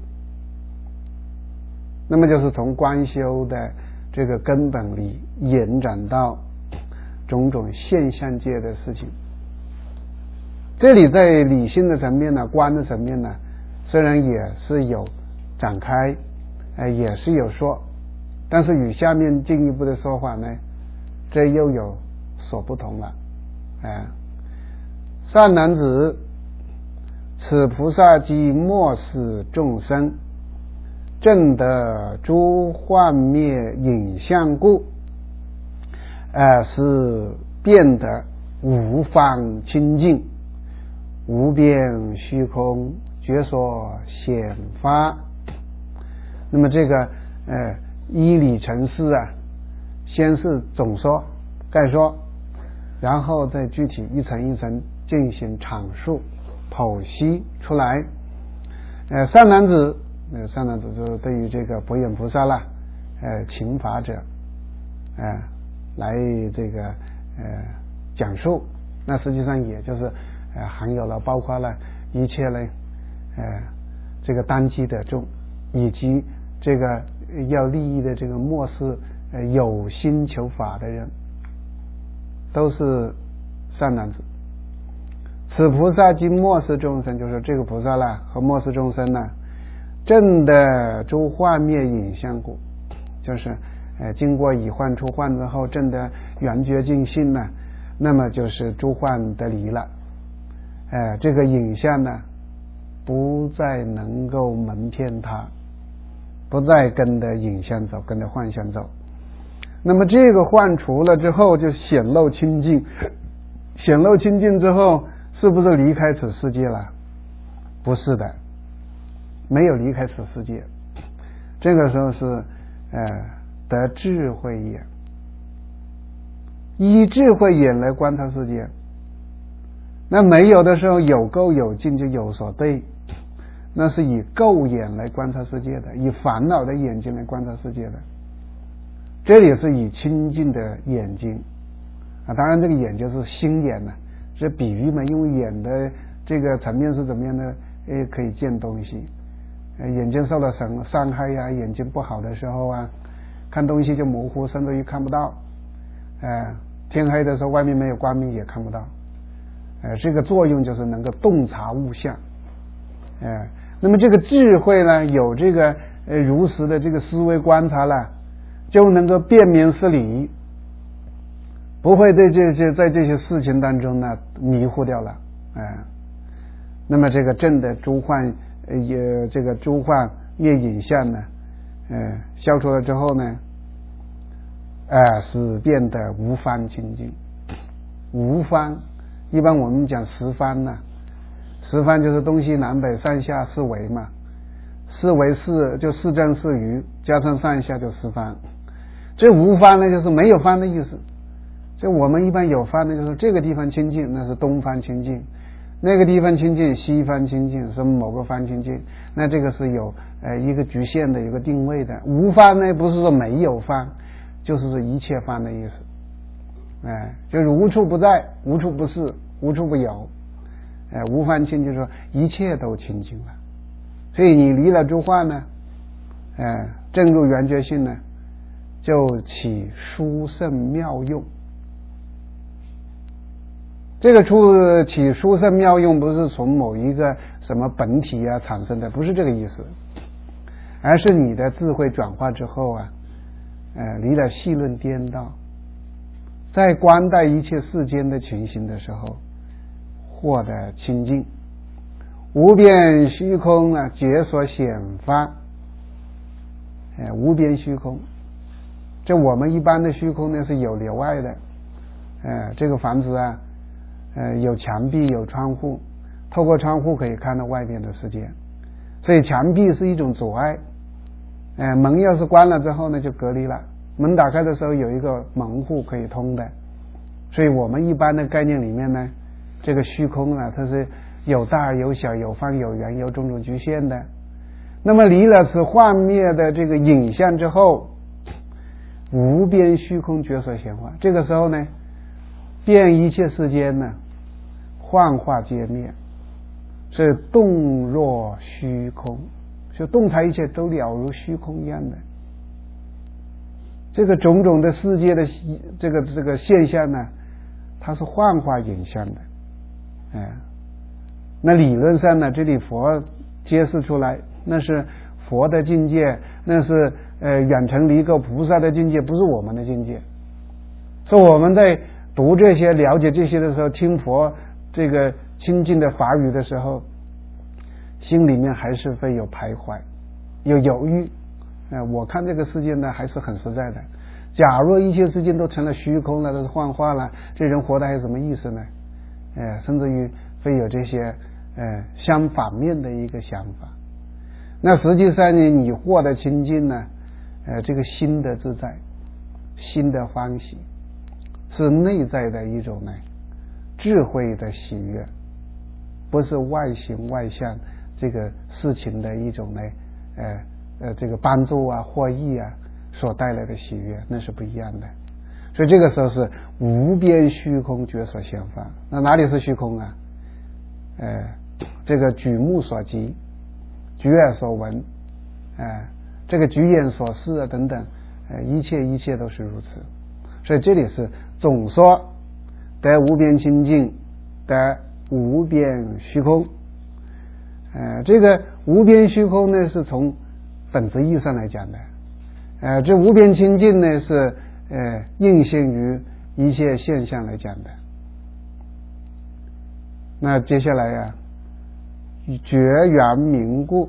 那么就是从观修的这个根本里延展到种种现象界的事情。这里在理性的层面呢，观的层面呢，虽然也是有展开，呃、也是有说，但是与下面进一步的说法呢，这又有所不同了。呃、善男子，此菩萨即末世众生，证得诸幻灭影像故，呃，是变得无方清净，无边虚空，觉所显发。那么这个呃依理成事啊，先是总说概说，然后再具体一层一层进行阐述剖析出来。呃，善男子。呃，善男子就是对于这个不眼菩萨啦，呃，请法者，呃，来这个呃讲述，那实际上也就是呃含有了包括了一切呢，呃，这个单机得众，以及这个要利益的这个末世呃有心求法的人，都是善男子。此菩萨即末世众生，就是这个菩萨啦和末世众生呢，证的诸幻灭影像故，就是呃经过以幻出幻之后证的圆觉净性呢，那么就是诸幻得离了， 呃，这个影像呢，不再能够蒙骗他，不再跟着影像走，跟着幻象走。那么这个幻除了之后，就显露清净，显露清净之后，是不是离开此世界了？不是的，没有离开此世界。这个时候是呃得智慧眼，以智慧眼来观察世界。那没有的时候，有垢有净就有所对，那是以垢眼来观察世界的，以烦恼的眼睛来观察世界的。这里是以清净的眼睛啊，当然这个眼就是心眼呢，是比喻嘛，因为眼的这个层面是怎么样呢？也可以见东西，眼睛受了伤伤害呀、啊，眼睛不好的时候啊，看东西就模糊，甚至于看不到。呃，天黑的时候，外面没有光明也看不到。呃，这个作用就是能够洞察物象。呃，那么这个智慧呢，有这个呃如实的这个思维观察了，就能够辨明事理，不会对这些在这些事情当中呢迷糊掉了。呃，那么这个正的诸幻呃也这个诸幻业影像呢，呃消除了之后呢，呃使变得无方清净。无方，一般我们讲十方呢，十方就是东西南北上下四维嘛，四维四就四正四余，加上上下就十方。这无方呢，就是没有方的意思。就我们一般有方的，就是这个地方清净，那是东方清净；那个地方清净，西方清净，是某个方清净。那这个是有呃一个局限的，有个定位的。无方呢，不是说没有方，就是说一切方的意思。哎、呃，就是无处不在，无处不是，无处不有。哎、呃，无方清净说一切都清净了。所以你离了诸幻呢，呃，正入圆觉性呢，就起殊胜妙用。这个出起殊胜妙用，不是从某一个什么本体啊产生的，不是这个意思，而是你的智慧转化之后啊，呃，离了细论颠倒，在观待一切世间的情形的时候，获得清净，无边虚空啊，解所显发。呃，无边虚空，这我们一般的虚空呢是有留碍的，呃，这个房子啊。呃，有墙壁，有窗户，透过窗户可以看到外面的世界，所以墙壁是一种阻碍。呃，门要是关了之后呢，就隔离了。门打开的时候有一个门户可以通的，所以我们一般的概念里面呢，这个虚空啊，它是有大有小，有方有圆，有种种局限的。那么离了此幻灭的这个影像之后，无边虚空觉所显化，这个时候呢，遍一切世间呢，幻化皆灭，是动若虚空，就动态一切都了如虚空一样的。这个种种的世界的这个这个现象呢，它是幻化影像的。哎，那理论上呢，这里佛揭示出来，那是佛的境界，那是呃远程离垢菩萨的境界，不是我们的境界。所以我们在读这些、了解这些的时候，听佛这个清净的法语的时候，心里面还是会有徘徊，有犹豫。呃，我看这个世界呢，还是很实在的。假若一切世界都成了虚空了，都是幻化了，这人活的还有什么意思呢？呃，甚至于会有这些呃相反面的一个想法。那实际上呢，你获得清净呢，呃，这个心的自在，心的欢喜。是内在的一种呢智慧的喜悦，不是外形外向这个事情的一种呢呃呃这个帮助啊获益啊所带来的喜悦，那是不一样的。所以这个时候是无边虚空觉所显发。那哪里是虚空啊？呃这个举目所及，举耳所闻，呃这个举眼所视啊等等，呃一切一切都是如此。所以这里是总说得无边清净，得无边虚空。呃，这个无边虚空呢，是从本质意义上来讲的。呃，这无边清净呢，是呃应现于一切现象来讲的。 那接下来呀、啊，觉圆明故，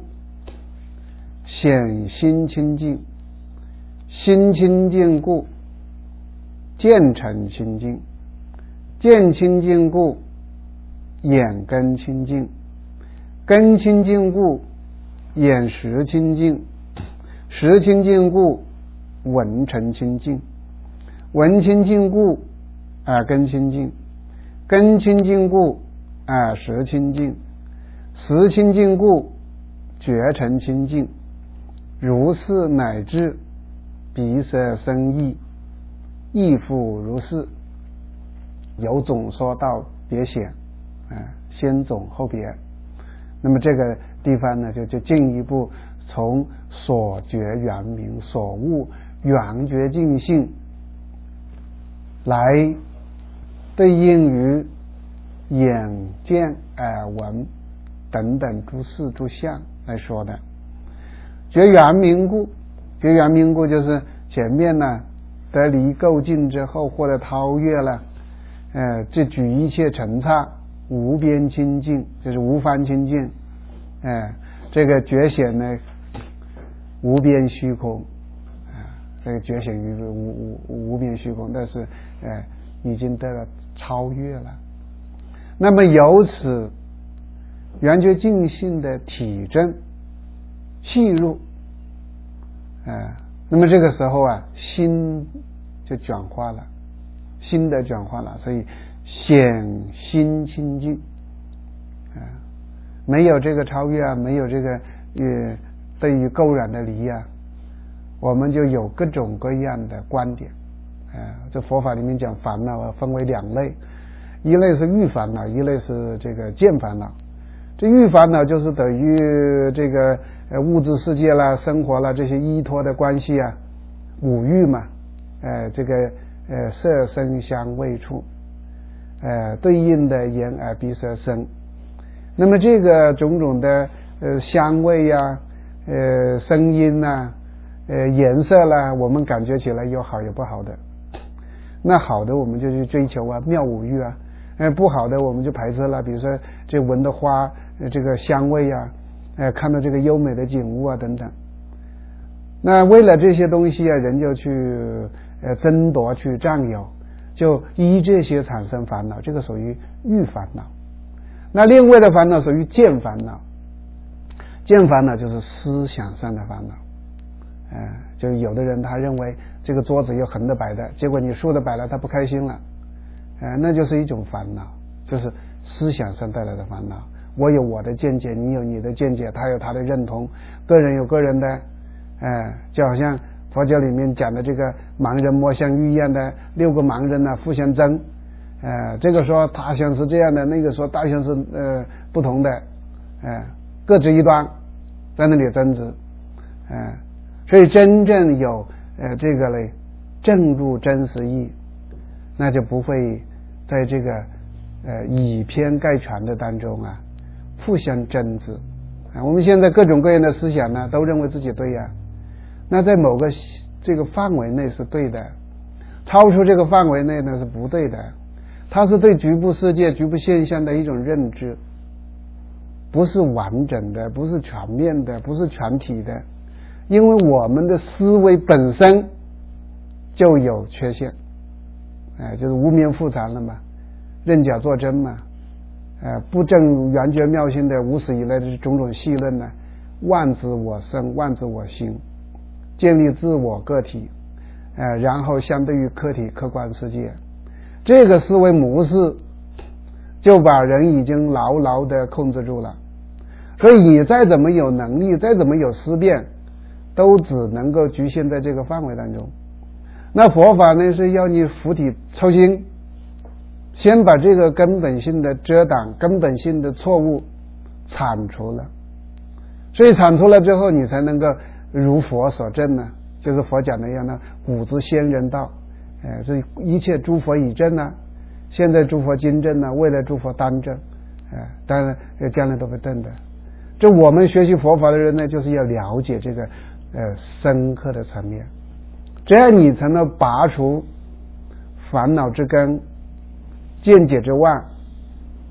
显心清净，心清净故，见成清净，见清净故，眼根清净，根清净故，眼识清净，识清净故，闻成清净，闻清净故，耳根清净，根清净故，耳识清净，识清净故，觉成清净，如是乃至鼻舌身意，亦复如是。有总说到别显，啊，先总后别。那么这个地方呢，就就进一步从所觉圆明、所悟圆觉净性来对应于眼见耳闻等等诸事诸相来说的。觉圆明故，觉圆明故就是前面呢得离垢净之后，或者超越了呃，这举一切尘刹无边清净，就是无方清净。呃，这个觉显呢无边虚空，啊、呃，这个觉显于无无无边虚空，但是呃已经得了超越了。那么由此圆觉净性的体证契入，呃，那么这个时候啊，心就转化了。心的转化了，所以显心清净，啊，没有这个超越啊，没有这个呃对于垢染的离啊，我们就有各种各样的观点，啊，这佛法里面讲烦恼啊，分为两类，一类是欲烦恼，一类是这个见烦恼。这欲烦恼就是等于这个呃物质世界啦、生活啦这些依托的关系啊，五欲嘛，呃这个。呃，色声香味触，呃，对应的眼耳鼻舌身。那么这个种种的呃香味呀、啊、呃声音呐、啊、呃颜色啦，我们感觉起来有好有不好的。那好的我们就去追求啊，妙五欲啊；呃不好的我们就排斥了。比如说这闻的花，呃、这个香味啊，呃看到这个优美的景物啊等等。那为了这些东西啊，人就去呃争夺去占有，就依这些产生烦恼，这个属于欲烦恼。那另外的烦恼属于见烦恼，见烦恼就是思想上的烦恼。呃就有的人他认为这个桌子有横的摆的，结果你竖的摆了他不开心了，呃那就是一种烦恼，就是思想上带来的烦恼。我有我的见解，你有你的见解，他有他的认同，个人有个人的呃就好像佛教里面讲的这个盲人摸象一样的，六个盲人呢、啊、互相争，呃这个说他像是这样的，那个说大象是呃不同的，呃各执一端，在那里争执，呃所以真正有呃这个嘞正入真实义，那就不会在这个呃以偏概全的当中啊互相争执。啊，我们现在各种各样的思想呢，都认为自己对呀、啊，那在某个这个范围内是对的，超出这个范围内呢是不对的。它是对局部世界、局部现象的一种认知，不是完整的，不是全面的，不是全体的，因为我们的思维本身就有缺陷，哎，就是无明复杂了嘛，认假作真嘛。呃，不证圆觉妙性的无始以来的种种细论呢，万知我生，万知我心，建立自我个体，呃，然后相对于客体客观世界，这个思维模式就把人已经牢牢的控制住了。所以你再怎么有能力，再怎么有思辨，都只能够局限在这个范围当中。那佛法呢，是要你釜底抽薪，先把这个根本性的遮挡、根本性的错误铲除了，所以铲除了之后，你才能够如佛所证呢，就是佛讲的一样的古之先人道，呃，这一切诸佛已证呢，现在诸佛经证呢，未来诸佛当证，呃，当然将来都会证的。这我们学习佛法的人呢，就是要了解这个呃深刻的层面，这样你才能拔除烦恼之根、见解之妄，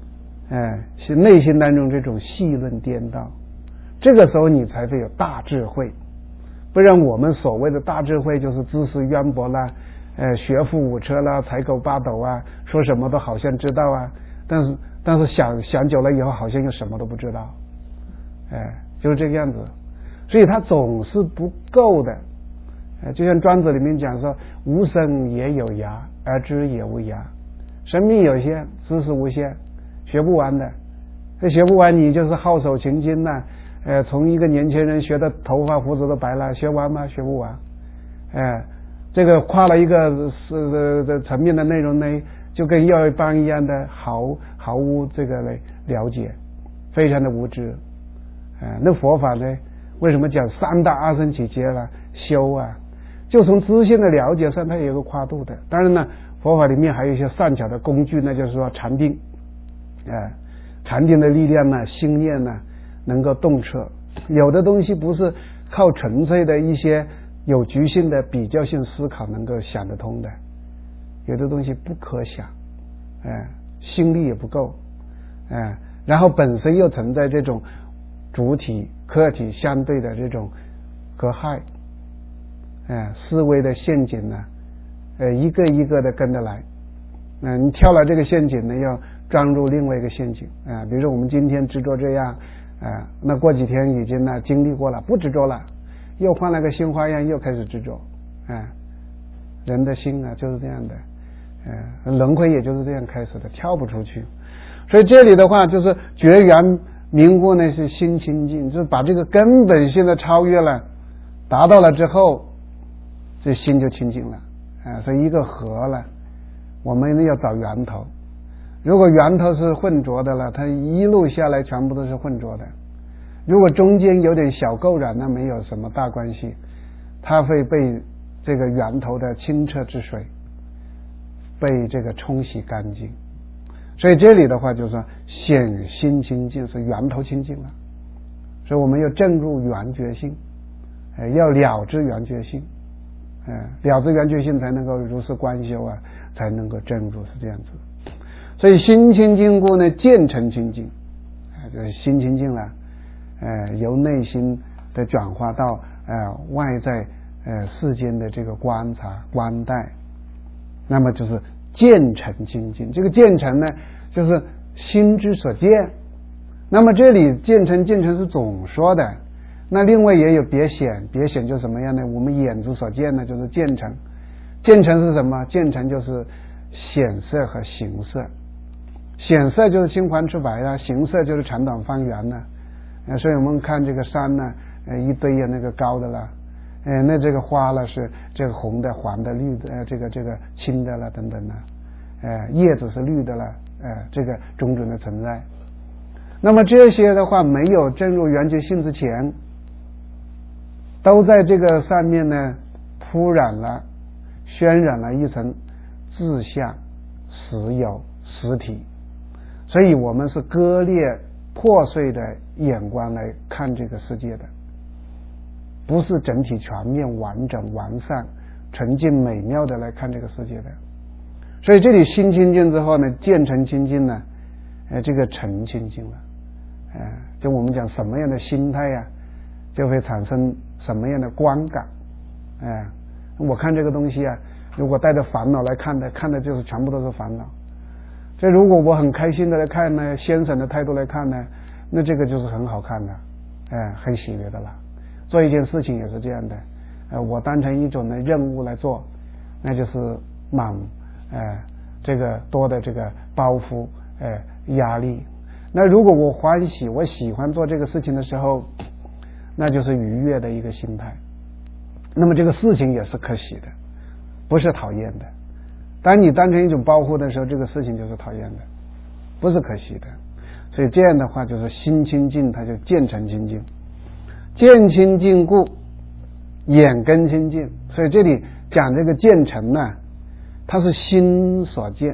哎，是内心当中这种细论颠倒，这个时候你才会有大智慧。不然我们所谓的大智慧就是知识渊博啦，呃，学富五车啦，才高八斗啊，说什么都好像知道啊，但是但是想想久了以后，好像又什么都不知道，哎，就是这个样子。所以它总是不够的，哎，就像庄子里面讲说，无生也有涯，而知也无涯，生命有限，知识无限，学不完的。这学不完，你就是耗手勤经呐、啊。呃，从一个年轻人学的头发胡子都白了，学完吗？学不完。哎、呃，这个跨了一个是的层面的内容呢，就跟药一般一样的毫毫无这个来了解，非常的无知。呃，那佛法呢，为什么讲三大阿僧祇劫了修啊？就从知性的了解上，它有一个跨度的。当然呢，佛法里面还有一些善巧的工具，那就是说禅定，哎、呃，禅定的力量呢，心念呢。能够洞彻，有的东西不是靠纯粹的一些有局性的比较性思考能够想得通的，有的东西不可想，哎，心力也不够，哎，然后本身又存在这种主体客体相对的这种隔害，哎，思维的陷阱呢，呃，一个一个的跟着来，嗯、呃，你跳了这个陷阱呢，要钻入另外一个陷阱，啊、呃，比如说我们今天执着这样。啊，那过几天已经呢经历过了，不执着了，又换了个新花样，又开始执着。啊，人的心啊就是这样的，呃，轮回也就是这样开始的，跳不出去。所以这里的话就是觉圆明悟呢是心清净，就是把这个根本性的超越了，达到了之后，这心就清净了。啊，所以一个合了，我们要找源头。如果源头是混浊的了，它一路下来全部都是混浊的。如果中间有点小垢染，那没有什么大关系，它会被这个源头的清澈之水被这个冲洗干净。所以这里的话就是说显心清净，是源头清净了。所以我们要证入圆觉性，呃，要了知圆觉性，呃，了知圆觉性才能够如是观修啊，才能够证入，是这样子。所以心清净故呢，见成清净，啊、呃，就是心清净了，呃，由内心的转化到呃外在呃世间的这个观察观待，那么就是见成清净。这个见成呢，就是心之所见。那么这里见成见成是总说的，那另外也有别显，别显就是什么样呢？我们眼之所见呢，就是见成。见成是什么？见成就是显色和形色。显色就是青黄赤白啊，形色就是长短方圆呢、啊。所以我们看这个山呢，呃，一堆呀那个高的了，呃，那这个花了是这个红的、黄的、绿的，呃，这个这个青的了等等的，呃，叶子是绿的了，呃，这个种种的存在。那么这些的话，没有证入圆觉性之前，都在这个上面呢铺染了、渲染了一层自相、实有、实体。所以我们是割裂破碎的眼光来看这个世界的，不是整体全面完整完善纯净美妙的来看这个世界的。所以这里心清净之后呢，见成清净呢，呃，这个成清净了，呃，就我们讲什么样的心态呀、啊，就会产生什么样的观感，哎、呃，我看这个东西啊，如果带着烦恼来看的，看的就是全部都是烦恼。这如果我很开心的来看呢，先生的态度来看呢，那这个就是很好看的，哎、呃，很喜悦的了。做一件事情也是这样的，呃，我当成一种的任务来做，那就是满，呃，这个多的这个包袱，呃，压力。那如果我欢喜，我喜欢做这个事情的时候，那就是愉悦的一个心态。那么这个事情也是可喜的，不是讨厌的。当你当成一种包袱的时候，这个事情就是讨厌的，不是可喜的。所以这样的话，就是心清净，它就见成清净。见清净故，眼根清净。所以这里讲这个见成呢，它是心所见，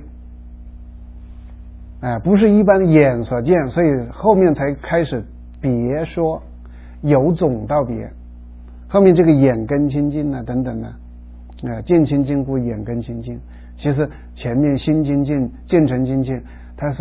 哎、呃，不是一般眼所见。所以后面才开始别说，由总到别。后面这个眼根清净呢，等等呢，呃，见清净故，眼根清净。其实前面心清净、见成清净，它是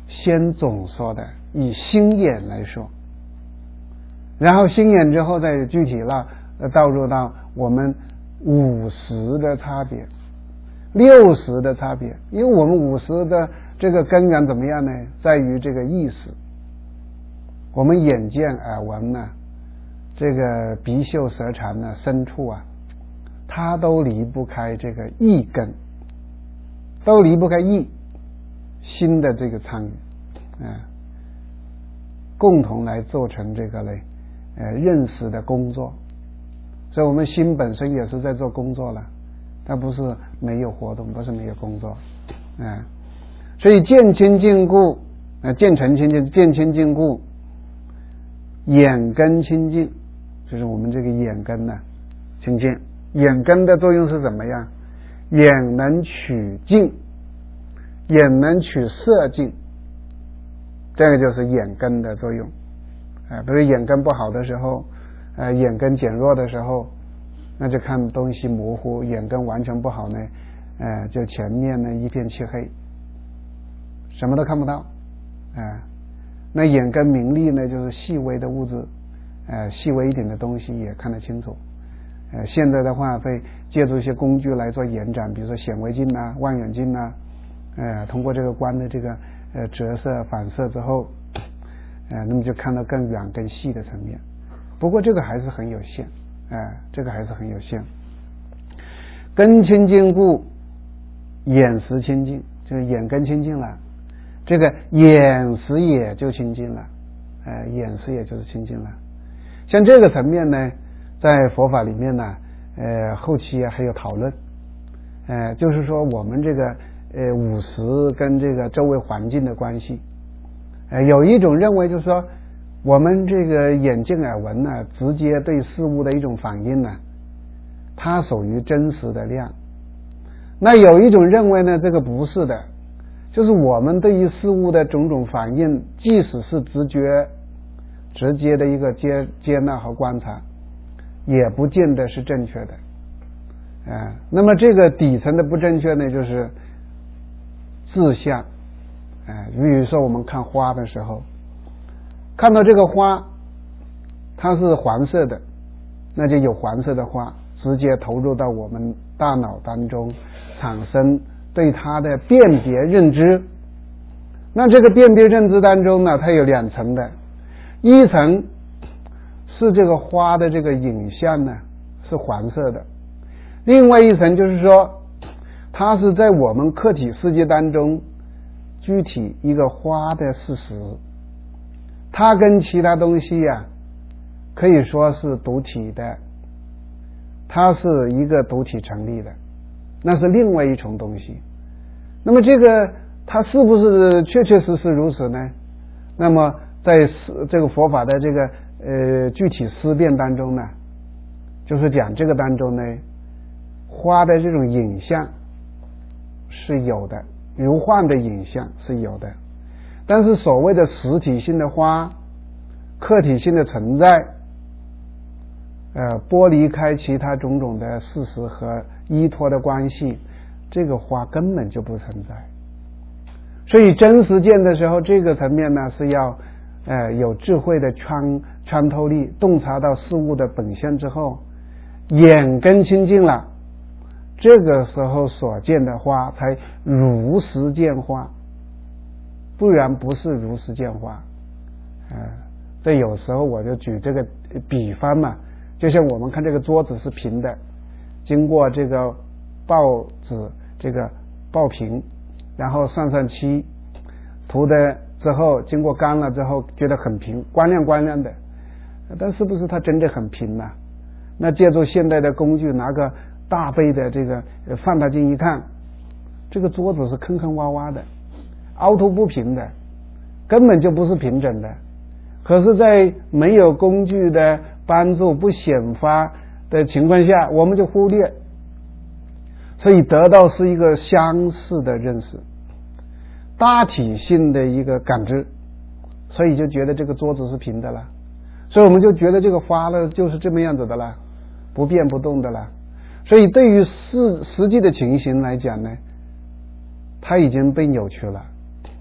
先总说的以心眼来说，然后心眼之后再具体了导入到我们五十的差别，六十的差别。因为我们五十的这个根源怎么样呢？在于这个意识，我们眼见耳闻呢，这个鼻嗅舌尝呢，深处啊，它都离不开这个意根，都离不开意心的这个参与，啊、呃，共同来做成这个嘞，呃，认识的工作。所以我们心本身也是在做工作了，它不是没有活动，不是没有工作，啊、呃，所以见清净故，呃，见成清净，见清净故，眼根清净，就是我们这个眼根呢清净。眼根的作用是怎么样？眼能取净，眼能取色净，这个就是眼根的作用。啊、呃，比如眼根不好的时候，呃，眼根减弱的时候，那就看东西模糊；眼根完全不好呢，呃，就前面呢一片漆黑，什么都看不到。啊、呃，那眼根明利呢，就是细微的物质，呃，细微一点的东西也看得清楚。呃，现在的话会借助一些工具来做延展，比如说显微镜啊、望远镜啊，呃，通过这个光的这个呃折射、反射之后，呃，那么就看到更远、更细的层面。不过这个还是很有限，啊、呃，这个还是很有限。根清净故，眼识清净，就是眼根清净了，这个眼识也就清净了，呃，眼识也就是清净了。像这个层面呢，在佛法里面呢，呃，后期还有讨论，呃，就是说我们这个呃五识跟这个周围环境的关系，呃，有一种认为就是说，我们这个眼见耳闻呢，直接对事物的一种反应呢，它属于真实的量。那有一种认为呢，这个不是的，就是我们对于事物的种种反应，即使是直觉、直接的一个接接纳和观察，也不见得是正确的，啊、呃，那么这个底层的不正确呢，就是志向，啊、呃，比如说我们看花的时候，看到这个花它是黄色的，那就有黄色的花直接投入到我们大脑当中，产生对它的辨别认知。那这个辨别认知当中呢，它有两层的，一层是这个花的这个影像呢是黄色的，另外一层就是说它是在我们客体世界当中具体一个花的事实，它跟其他东西呀、啊、可以说是独体的，它是一个独体成立的，那是另外一重东西。那么这个它是不是确确实实如此呢？那么在这个佛法的这个呃具体思辨当中呢，就是讲这个当中呢，花的这种影像是有的，如幻的影像是有的，但是所谓的实体性的花、客体性的存在，呃，剥离开其他种种的事实和依托的关系，这个花根本就不存在。所以真实见的时候，这个层面呢是要呃有智慧的穿穿透力，洞察到事物的本相之后，眼根清净了，这个时候所见的花才如实见花，不然不是如实见花。呃，这有时候我就举这个比方嘛，就像我们看这个桌子是平的，经过这个报纸这个报平，然后上上漆涂的之后，经过干了之后觉得很平，光亮光亮的，但是不是它真的很平呢？那借助现代的工具，拿个大倍的这个放大镜一看，这个桌子是坑坑洼洼的，凹凸不平的，根本就不是平整的。可是在没有工具的帮助，不显发的情况下，我们就忽略，所以得到是一个相似的认识，大体性的一个感知，所以就觉得这个桌子是平的了，所以我们就觉得这个花呢就是这么样子的了，不变不动的了。所以对于实实际的情形来讲呢，它已经被扭曲了。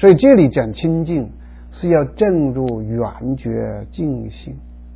所以这里讲清净是要证入圆觉净性，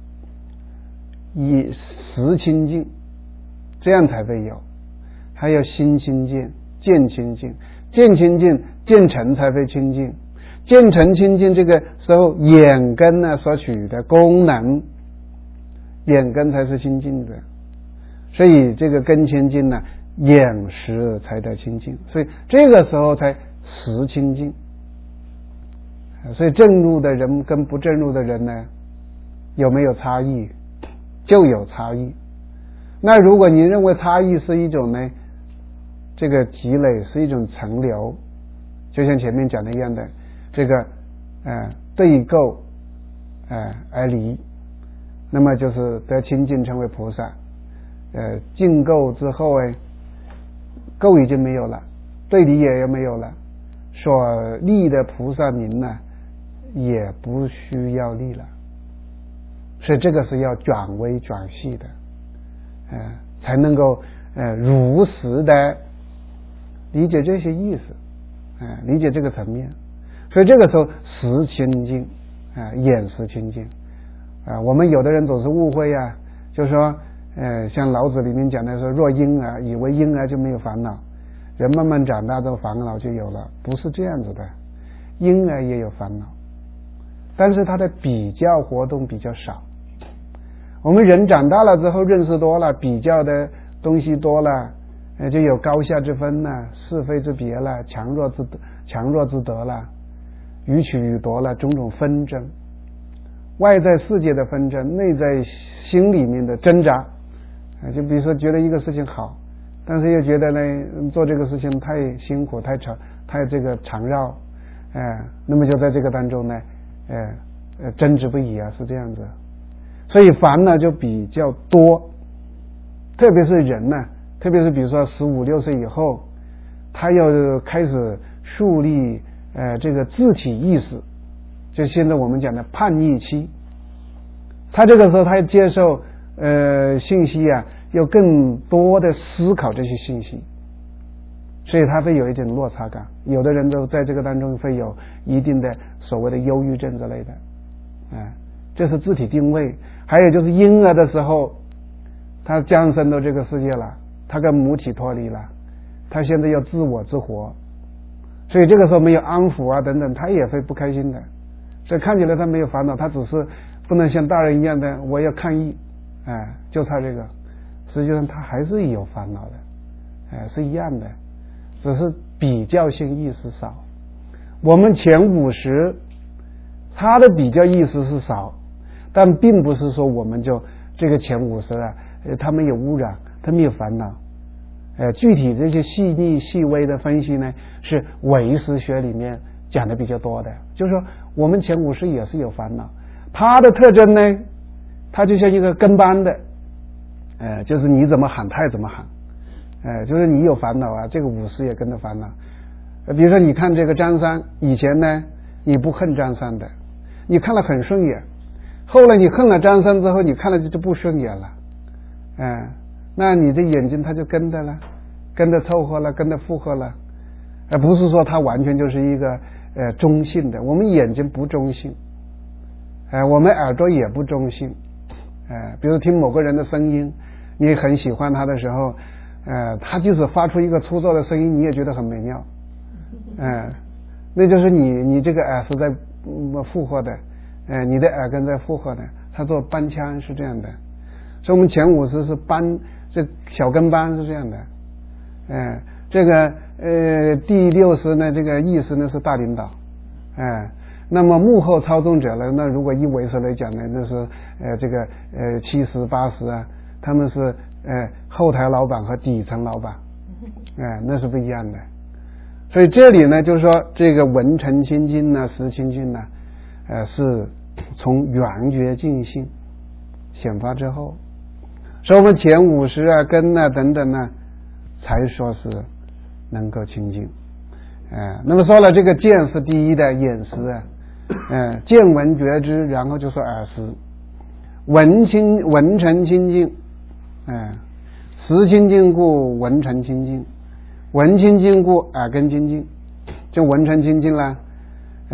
以识清净，这样才会有。还有心清净，见清净，见清净见成才会清净，见成清净这个时候眼根呢所取的功能，眼根才是清净的，所以这个根清净呢，眼识才得清净，所以这个时候才识清净。所以正入的人跟不正入的人呢，有没有差异？就有差异。那如果你认为差异是一种呢，这个积累是一种层流，就像前面讲的一样的，这个呃对构呃而离，那么就是得清净成为菩萨。呃净构之后哎，构已经没有了，对离也没有了，所立的菩萨名呢也不需要立了。所以这个是要转微转细的，呃才能够呃如实的理解这些意思，呃理解这个层面。所以这个时候识清净，呃眼识清净。啊、呃，我们有的人总是误会啊，就是说呃像老子里面讲的说，若婴儿，以为婴儿就没有烦恼，人慢慢长大之后烦恼就有了，不是这样子的。婴儿也有烦恼，但是他的比较活动比较少。我们人长大了之后认识多了，比较的东西多了，就有高下之分了，是非之别了，强弱之强弱之德了，予取予夺了，种种纷争，外在世界的纷争，内在心里面的挣扎。就比如说觉得一个事情好，但是又觉得呢做这个事情太辛苦，太长太这个缠绕，呃那么就在这个当中呢呃呃争执不已啊，是这样子。所以烦恼就比较多，特别是人呢，特别是比如说十五六岁以后，他要开始树立呃这个自体意识，就现在我们讲的叛逆期。他这个时候他接受呃信息啊，要更多的思考这些信息，所以他会有一点落差感。有的人都在这个当中会有一定的所谓的忧郁症之类的，哎、呃，这是自体定位。还有就是婴儿的时候，他降生到这个世界了，他跟母体脱离了，他现在要自我自活，所以这个时候没有安抚啊等等，他也会不开心的。所以看起来他没有烦恼，他只是不能像大人一样的我要抗议，哎，就差这个，实际上他还是有烦恼的，哎，是一样的，只是比较性意识少。我们前五十，他的比较意识是少。但并不是说我们就这个前五十啊，呃，他没有污染，他没有烦恼。呃，具体这些细腻细微的分析呢，是唯识学里面讲的比较多的。就是说，我们前五十也是有烦恼，它的特征呢，它就像一个跟班的，呃，就是你怎么喊，他也怎么喊，呃，就是你有烦恼啊，这个五十也跟着烦恼。呃，比如说你看这个张三，以前呢，你不恨张三的，你看了很顺眼。后来你恨了张三之后，你看了就不顺眼了，嗯，那你的眼睛他就跟着了，跟着凑合了，跟着附和了，而不是说他完全就是一个呃中性的。我们眼睛不中性，呃，我们耳朵也不中性，呃，比如听某个人的声音，你很喜欢他的时候，呃，他就是发出一个粗糙的声音，你也觉得很美妙，嗯、呃，那就是你你这个耳是在、嗯、附和的。呃，你的耳根在附和的，他做班腔是这样的，所以我们前五十是班，这小跟班是这样的，呃，这个呃第六十呢，这个意识呢是大领导，呃，那么幕后操纵者呢，那如果以唯识来讲呢，那是呃这个呃七十八十啊，他们是呃后台老板和底层老板，哎、呃，那是不一样的。所以这里呢，就是说这个文成清净呢，识清净呢。呃，是从圆觉净性显发之后，所以我们前五十啊、根啊等等呢，才说是能够清净。呃，那么说了，这个见是第一的眼识啊，呃，见闻觉知，然后就是耳识，闻清闻成清净，呃，识清净故闻成清净，闻清净故耳根清净，就闻成清净了。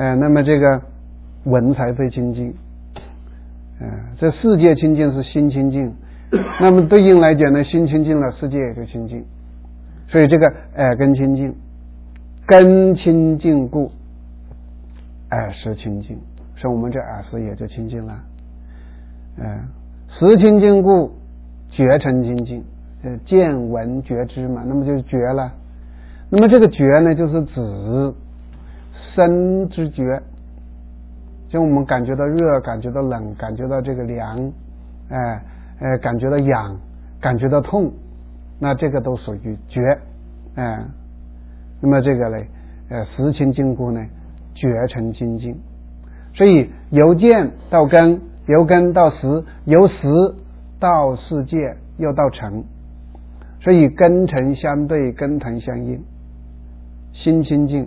呃，那么这个文才最清净，呃，这世界清净是心清净，那么对应来讲呢，心清净了，世界也就清净。所以这个耳根清净，根清净故，耳识清净，所以我们这耳识也就清净了。呃，识清净故，觉成清净，呃，见闻觉知嘛，那么就是觉了。那么这个觉呢，就是指身之觉，就我们感觉到热，感觉到冷，感觉到这个凉，哎、呃呃，感觉到痒，感觉到痛，那这个都属于觉，哎、呃，那么这个呢，呃，识清净故呢，觉成清净。所以由见到根，由根到识，由识到世界，又到成，所以根尘相对，根尘相应，心清净，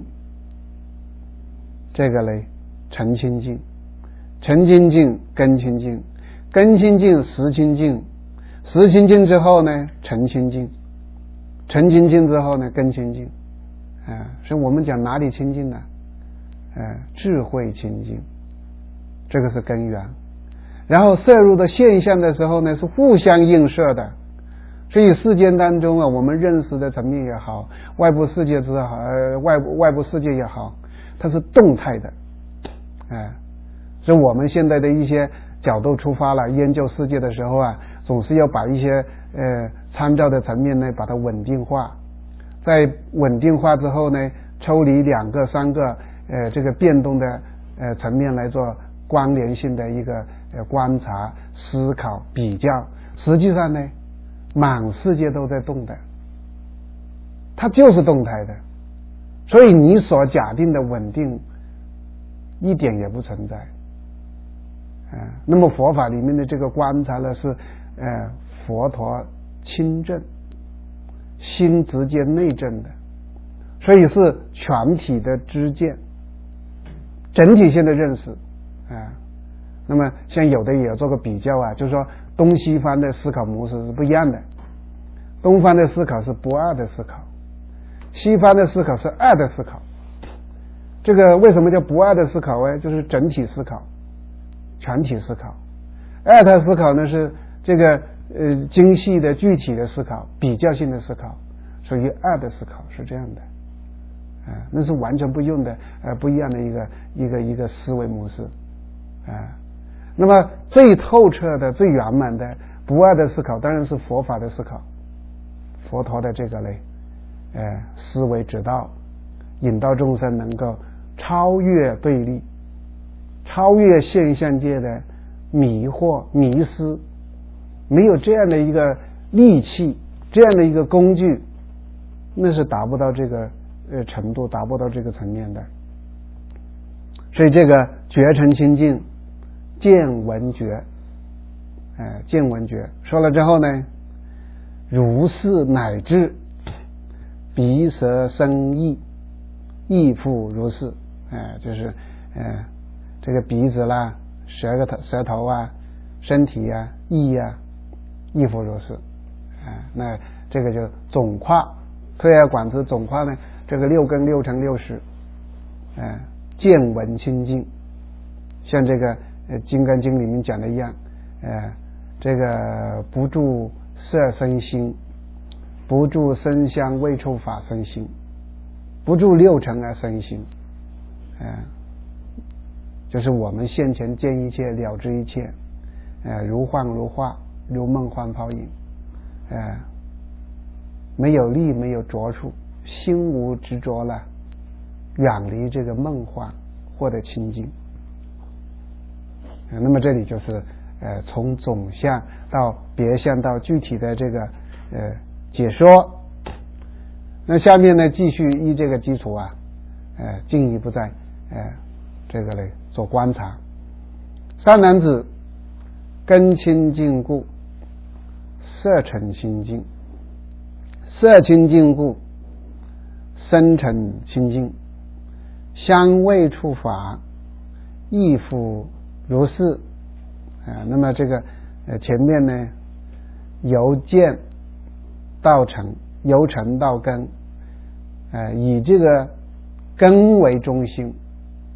这个呢尘清净，尘清净根清净，根清净识清净，识清净之后呢尘清净，尘清净之后呢根清净，啊、呃，所以我们讲哪里清净呢？呃，智慧清净，这个是根源。然后摄入的现象的时候呢，是互相映射的。所以世间当中啊，我们认识的层面也好，外部世界之好，呃，外部外部世界也好，它是动态的，哎、呃，所以我们现在的一些角度出发了，研究世界的时候啊，总是要把一些呃参照的层面呢，把它稳定化。在稳定化之后呢，抽离两个、三个呃这个变动的呃层面来做关联性的一个呃观察、思考、比较。实际上呢，满世界都在动的，它就是动态的，所以你所假定的稳定一点也不存在。呃、那么佛法里面的这个观察呢，是呃佛陀亲证，心直接内证的，所以是全体的知见，整体性的认识啊、呃。那么像有的也有做个比较啊，就是说东西方的思考模式是不一样的，东方的思考是不二的思考，西方的思考是二的思考。这个为什么叫不二的思考呢？就是整体思考、全体思考。二的思考呢是这个呃精细的具体的思考，比较性的思考，属于二的思考，是这样的。啊、呃，那是完全不用的呃不一样的一个一个一个思维模式啊、呃。那么最透彻的、最圆满的不二的思考，当然是佛法的思考，佛陀的这个嘞，呃，思维之道，引导众生能够超越对立，超越现象界的迷惑、迷失。没有这样的一个利器，这样的一个工具，那是达不到这个呃程度，达不到这个层面的。所以这个觉成清净，见闻觉，哎、呃，见闻觉说了之后呢，如是乃至鼻舌身意，亦复如是，哎、呃，就是呃这个鼻子啦、舌个头、舌头啊、身体啊、意啊，亦复如是，啊、呃，那这个就总括，推而广之，总括呢，这个六根六尘六识，呃，见闻清净，像这个呃《金刚经》里面讲的一样，呃，这个不住色身心，不住声香味触法身心，不住六尘而生心，呃，就是我们现前见一切，了知一切，呃，如幻如化，如梦幻泡影，呃，没有力，没有着处，心无执着了，远离这个梦幻，获得清净。呃、那么这里就是呃从总相到别相到具体的这个呃解说。那下面呢，继续依这个基础啊，呃，进一步在呃这个呢做观察。三男子根清净故，色成清净；色清净故，身成清净；香味触法，亦复如是。啊、呃，那么这个呃前面呢，由见到成，由成到根，呃，以这个根为中心，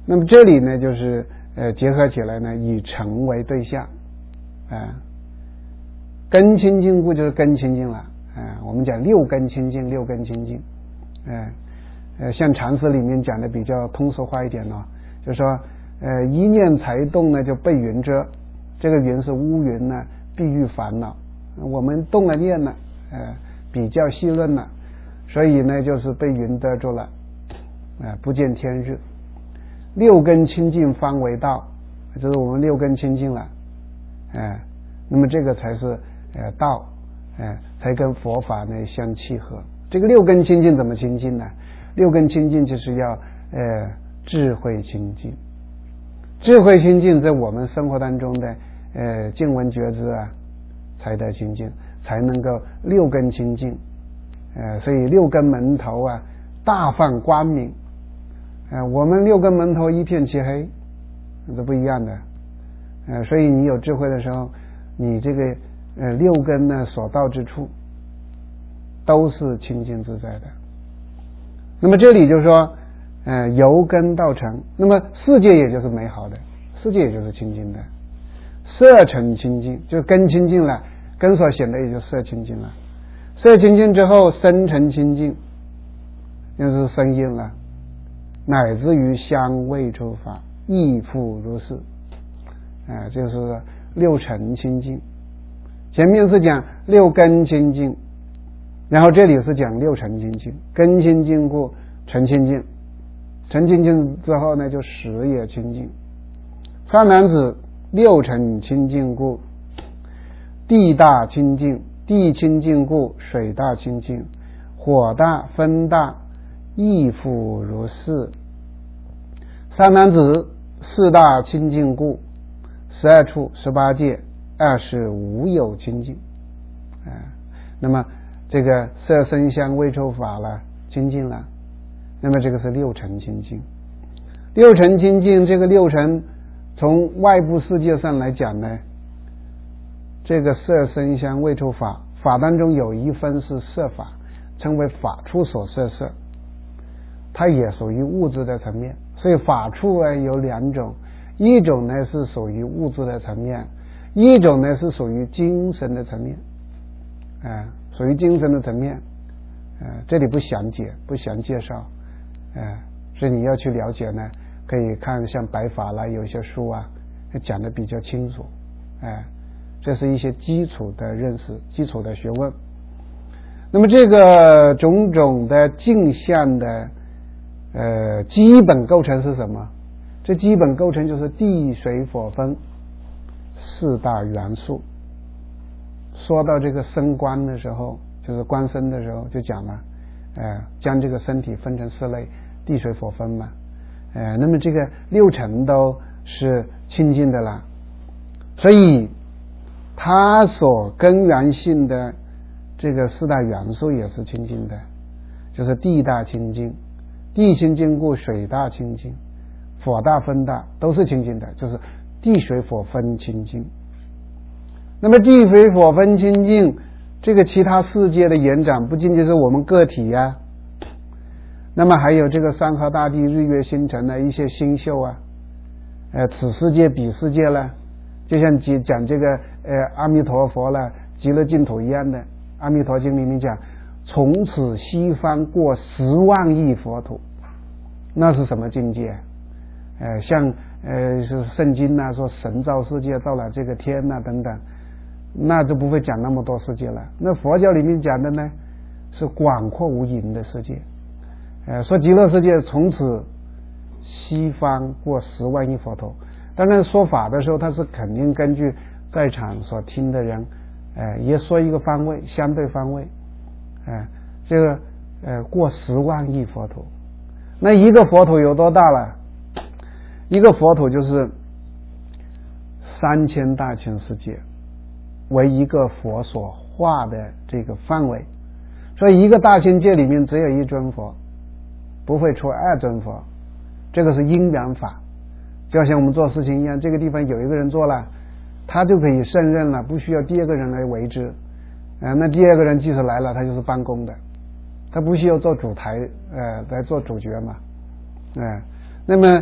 那么这里呢，就是呃结合起来呢，以诚为对象，啊、呃，根清净故就是根清净了，啊、呃，我们讲六根清净，六根清净，呃呃，像禅师里面讲的比较通俗化一点呢，就是说，呃，一念才动呢，就被云遮，这个云是乌云呢，蔽喻烦恼。我们动了念了，呃，比较细论了，所以呢，就是被云遮住了，啊、呃，不见天日。六根清净方为道，就是我们六根清净了，哎、呃，那么这个才是呃道，哎、呃，才跟佛法呢相契合。这个六根清净怎么清净呢？六根清净就是要呃智慧清净，智慧清净在我们生活当中的呃见闻觉知啊，才得清净，才能够六根清净，呃，所以六根门头啊大放光明。呃，我们六根门头一片漆黑，这不一样的。呃，所以你有智慧的时候，你这个呃六根呢所到之处，都是清净自在的。那么这里就是说，呃，由根到成，那么世界也就是美好的，世界也就是清净的，色成清净，就根清净了，根所显的也就色清净了，色清净之后身成清净，就是声音了。乃至于香味触法亦复如是，啊、呃，就是六尘清净。前面是讲六根清净，然后这里是讲六尘清净。根清净故尘清净，尘清净之后呢，就识也清净。三男子六尘清净故地大清净，地清净故水大清净，火大风大亦复如是。三男子四大清净故，十二处十八界二十无有清净。啊、呃，那么这个色声香味触法了，清净了。那么这个是六尘清净。六尘清净，这个六尘从外部世界上来讲呢，这个色声香味触法，法当中有一分是色法，称为法处所摄色，它也属于物质的层面。所以法处呢有两种，一种呢是属于物质的层面，一种呢是属于精神的层面，啊、呃，属于精神的层面，呃，这里不详解，不详介绍，呃，所以你要去了解呢，可以看像白法啦，有一些书啊，讲的比较清楚，哎、呃，这是一些基础的认识，基础的学问。那么这个种种的镜像的。呃，基本构成是什么？这基本构成就是地水火风四大元素。说到这个生观的时候，就是观身的时候就讲了，呃，将这个身体分成四类，地水火风嘛。呃，那么这个六尘都是清净的啦，所以它所根源性的这个四大元素也是清净的，就是地大清净。地清净故水大清净，火大风大都是清净的，就是地水火风清净。那么地水火风清净，这个其他世界的延展不仅仅是我们个体呀、啊，那么还有这个山河大地、日月星辰的一些星宿啊，呃，此世界彼世界了，就像讲这个呃阿弥陀佛了、极乐净土一样的。阿弥陀经里面讲，从此西方过十万亿佛土，那是什么境界？呃，像呃是圣经呐、啊、说神造世界到了这个天呐、啊、等等，那就不会讲那么多世界了。那佛教里面讲的呢是广阔无垠的世界，呃，说极乐世界从此西方过十万亿佛土。当然说法的时候，他是肯定根据在场所听的人，呃，也说一个方位，相对方位。哎，这个呃过十万亿佛土，那一个佛土有多大了？一个佛土就是三千大千世界为一个佛所画的这个范围，所以一个大千界里面只有一尊佛，不会出二尊佛，这个是因缘法。就像我们做事情一样，这个地方有一个人做了，他就可以胜任了，不需要第二个人来为之。呃，那第二个人即使来了，他就是帮工的，他不需要做主台，呃，来做主角嘛，呃，那么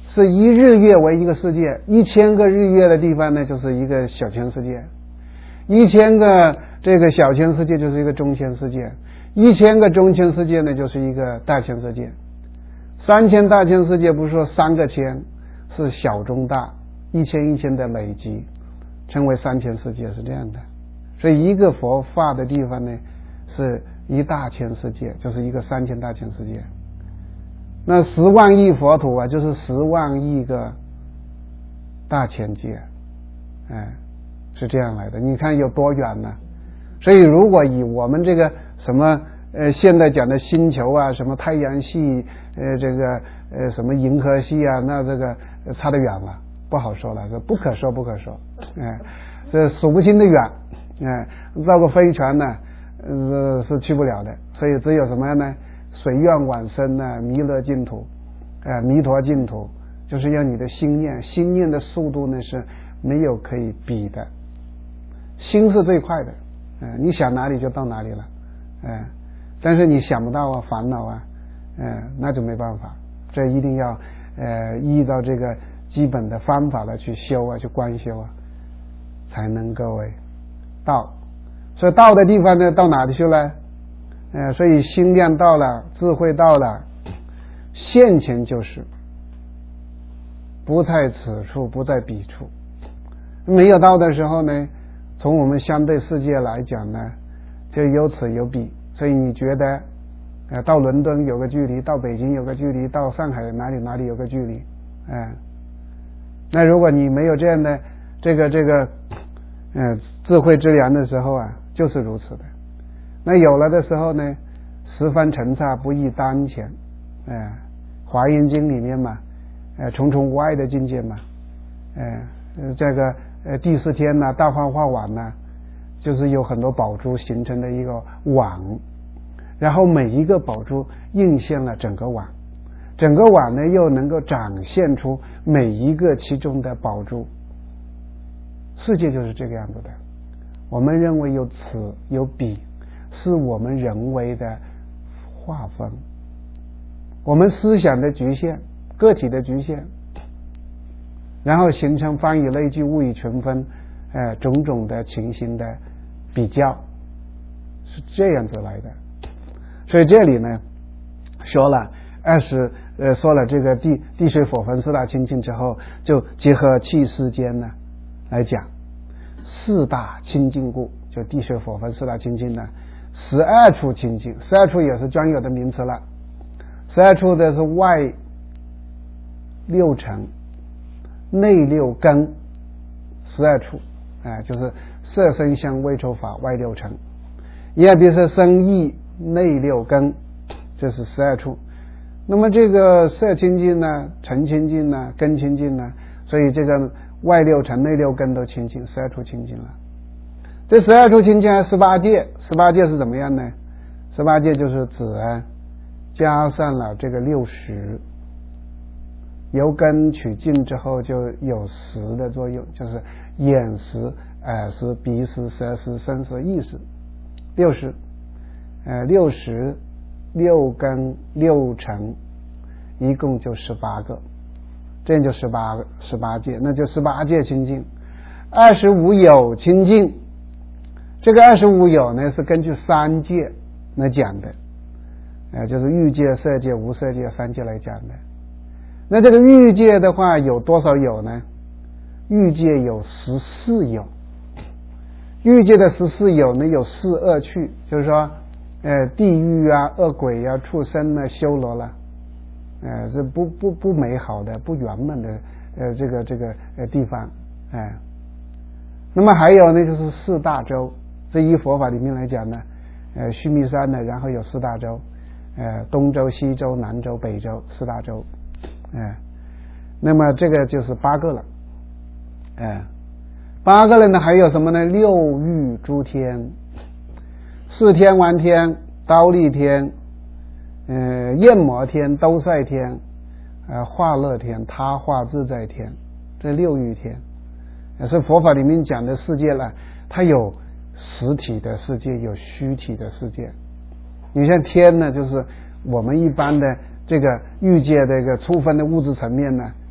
是一日月为一个世界，一千个日月的地方呢，就是一个小千世界，一千个这个小千世界就是一个中千世界，一千个中千世界呢就是一个大千世界，三千大千世界不是说三个千，是小中大一千一千的累积，称为三千世界，是这样的。所以一个佛法的地方呢，是一大千世界，就是一个三千大千世界。那十万亿佛土啊，就是十万亿个大千界，哎，是这样来的。你看有多远呢？所以如果以我们这个什么呃现在讲的星球啊，什么太阳系，呃这个呃什么银河系啊，那这个差得远了，不好说了，这不可说不可说，哎，这数不清的远，哎，造个飞船呢，呃是去不了的，所以只有什么样呢？水愿往生呢，弥勒净土，呃，弥陀净土，就是要你的心念，心念的速度呢是没有可以比的，心是最快的，呃，你想哪里就到哪里了，呃，但是你想不到啊，烦恼啊，呃，那就没办法，这一定要呃依照这个基本的方法来去修啊，去观修啊，才能够到。所以到的地方呢，到哪里去了？呃，所以心量到了，智慧到了，现前就是不在此处，不在彼处。没有到的时候呢，从我们相对世界来讲呢，就有此有彼。所以你觉得，呃，到伦敦有个距离，到北京有个距离，到上海哪里哪里有个距离，哎、呃，那如果你没有这样的这个这个，呃，智慧之良的时候啊，就是如此的。那有了的时候呢，十分尘刹不易当前，呃，华严经里面嘛，呃，重重无碍的境界嘛，呃，这个呃第四天呢，大幻化网呢，就是有很多宝珠形成的一个网，然后每一个宝珠映现了整个网，整个网呢又能够展现出每一个其中的宝珠，世界就是这个样子的。我们认为有此有彼，是我们人为的划分，我们思想的局限，个体的局限，然后形成方以类聚，物以群分，呃，种种的情形的比较，是这样子来的。所以这里呢说了二十呃说了这个地地水火风四大清净之后，就结合气世间呢来讲四大清净故，就地水火风四大清净呢。十二处清净，十二处也是专有的名词了。十二处的是外六尘，内六根，十二处，哎，就是色声香味触法外六尘。也比如说身意内六根，这是十二处。那么这个色清净呢，尘清净呢，根清净呢，所以这个外六尘内六根都清净，十二处清净了。这十二处清净十八界，十八界是怎么样呢？十八界就是指啊，加上了这个六识，由根取净之后就有识的作用，就是眼识、耳识、鼻识、舌识、身识、意识，六识，呃，六识、六根、六尘，一共就十八个，这样就十八个十八界，那就十八界清净。二十五有清净。这个二十五有呢是根据三界来讲的，呃，就是欲界、色界、无色界三界来讲的。那这个欲界的话有多少有呢？欲界有十四有，欲界的十四有呢有四恶趣，就是说，呃，地狱啊、恶鬼啊、畜生啊、修罗了，呃，这不不不美好的、不圆满的呃这个这个呃地方，哎、呃。那么还有呢就是四大洲。这一佛法里面来讲呢，呃，须弥山呢，然后有四大洲，呃，东洲、西洲、南洲、北洲四大洲，哎、呃，那么这个就是八个了，哎、呃，八个人呢还有什么呢？六欲诸天，四天王天、忉利天、呃，焰摩天、兜率天、呃，化乐天、他化自在天，这六欲天，也是佛法里面讲的世界了，它有实体的世界，有虚体的世界。你像天呢，就是我们一般的这个欲界这个初分的物质层面呢，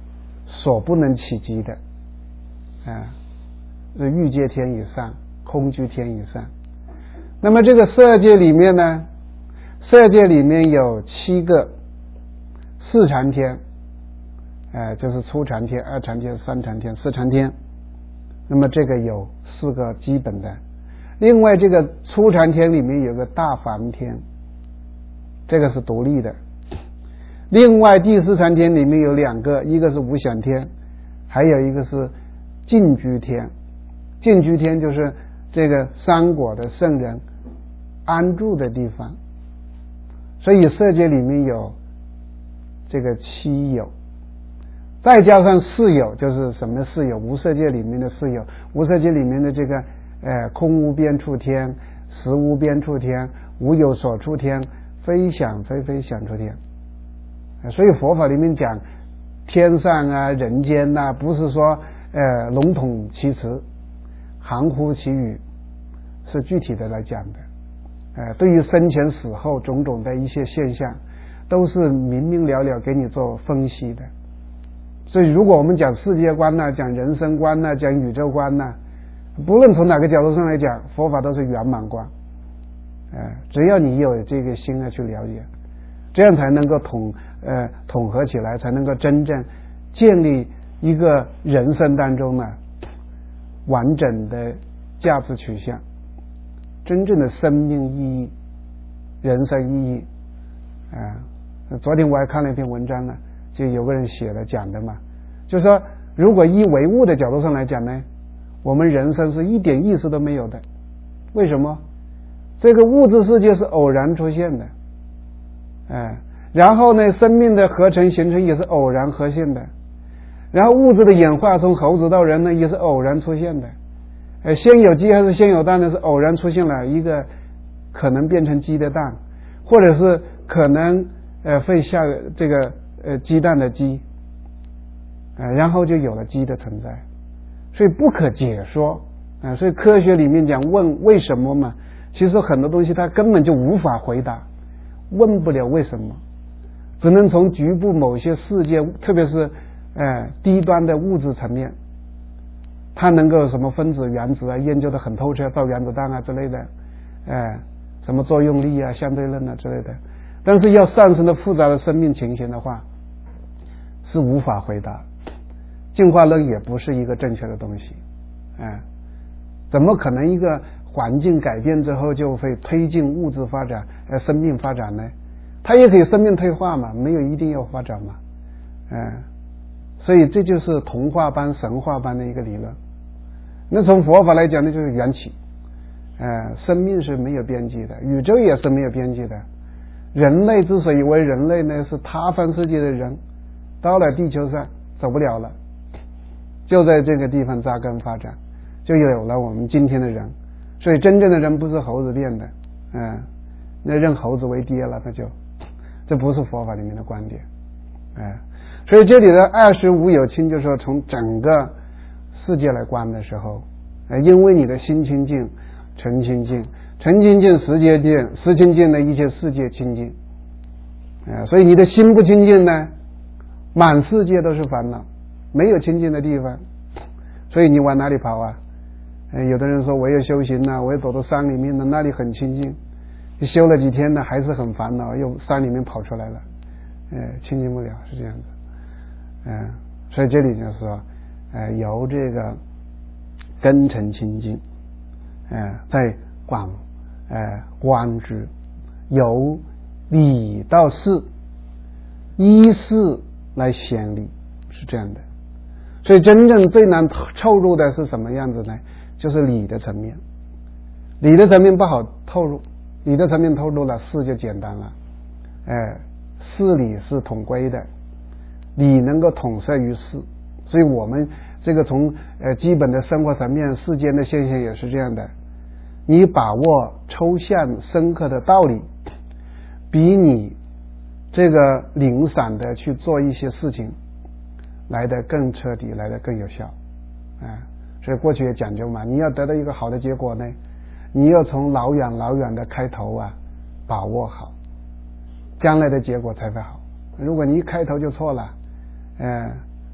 所不能企及的，啊，是欲界天以上，空居天以上。那么这个色界里面呢，色界里面有七个四禅天，呃，就是初禅天、二禅天、三禅天、四禅天。那么这个有四个基本的。另外这个初禅天里面有个大梵天，这个是独立的。另外第四禅天里面有两个，一个是无想天，还有一个是净居天。净居天就是这个三果的圣人安住的地方。所以色界里面有这个七有，再加上四有，就是什么四有？无色界里面的四有，无色界里面的这个呃空无边处天、实无边处天、无有所处天、非想非非想处天。所以佛法里面讲天上啊、人间呐、啊，不是说呃笼统其词、含糊其语，是具体的来讲的。呃，对于生前死后种种的一些现象，都是明明了了给你做分析的。所以，如果我们讲世界观呢、讲人生观呢、讲宇宙观呢，不论从哪个角度上来讲，佛法都是圆满观。呃，只要你有这个心啊去了解，这样才能够统呃统合起来，才能够真正建立一个人生当中呢完整的价值取向，真正的生命意义、人生意义。啊、呃，昨天我还看了一篇文章呢，就有个人写了讲的嘛，就是说，如果以唯物的角度上来讲呢，我们人生是一点意思都没有的。为什么？这个物质世界是偶然出现的，哎、呃，然后呢，生命的合成形成也是偶然合现的，然后物质的演化从猴子到人呢也是偶然出现的。呃，先有鸡还是先有蛋呢？是偶然出现了一个可能变成鸡的蛋，或者是可能呃会下这个呃鸡蛋的鸡，呃，然后就有了鸡的存在，所以不可解说啊、呃。所以科学里面讲问为什么嘛，其实很多东西它根本就无法回答，问不了为什么，只能从局部某些事件，特别是呃低端的物质层面。它能够什么分子原子啊研究得很透彻，造原子弹啊之类的，哎，什么作用力啊、相对论啊之类的，但是要上升的复杂的生命情形的话，是无法回答。进化论也不是一个正确的东西，哎，怎么可能一个环境改变之后就会推进物质发展、呃生命发展呢？它也可以生命退化嘛，没有一定要发展嘛，哎，所以这就是童话般、神话般的一个理论。那从佛法来讲呢，就是缘起，呃，生命是没有边际的，宇宙也是没有边际的。人类之所以为人类呢，是他方世界的人到了地球上走不了了，就在这个地方扎根发展，就有了我们今天的人。所以真正的人不是猴子变的，嗯、呃，那认猴子为爹了，那就这不是佛法里面的观点，哎、呃，所以这里的二十五有情，就是说从整个世界来观的时候，呃，因为你的心清净，诚清净，诚清净十界净，十清净的一切世界清净，呃，所以你的心不清净呢，满世界都是烦恼，没有清净的地方，所以你往哪里跑啊？呃，有的人说我要修行呢、啊，我要走到山里面呢，那里很清净，你修了几天呢，还是很烦恼，又山里面跑出来了，呃，清净不了，是这样子，嗯、呃，所以这里就是说。呃，由这个根尘清净，呃，在广呃观之，由理到事，依事来显理，是这样的。所以真正最难透入的是什么样子呢？就是理的层面，理的层面不好透入，理的层面透入了，事就简单了。呃，事理是统归的，理能够统摄于事。所以我们这个从呃基本的生活层面、世间的现象也是这样的，你把握抽象深刻的道理，比你这个零散的去做一些事情来得更彻底，来得更有效啊、呃！所以过去也讲究嘛，你要得到一个好的结果呢，你要从老远老远的开头啊把握好，将来的结果才会好。如果你一开头就错了，呃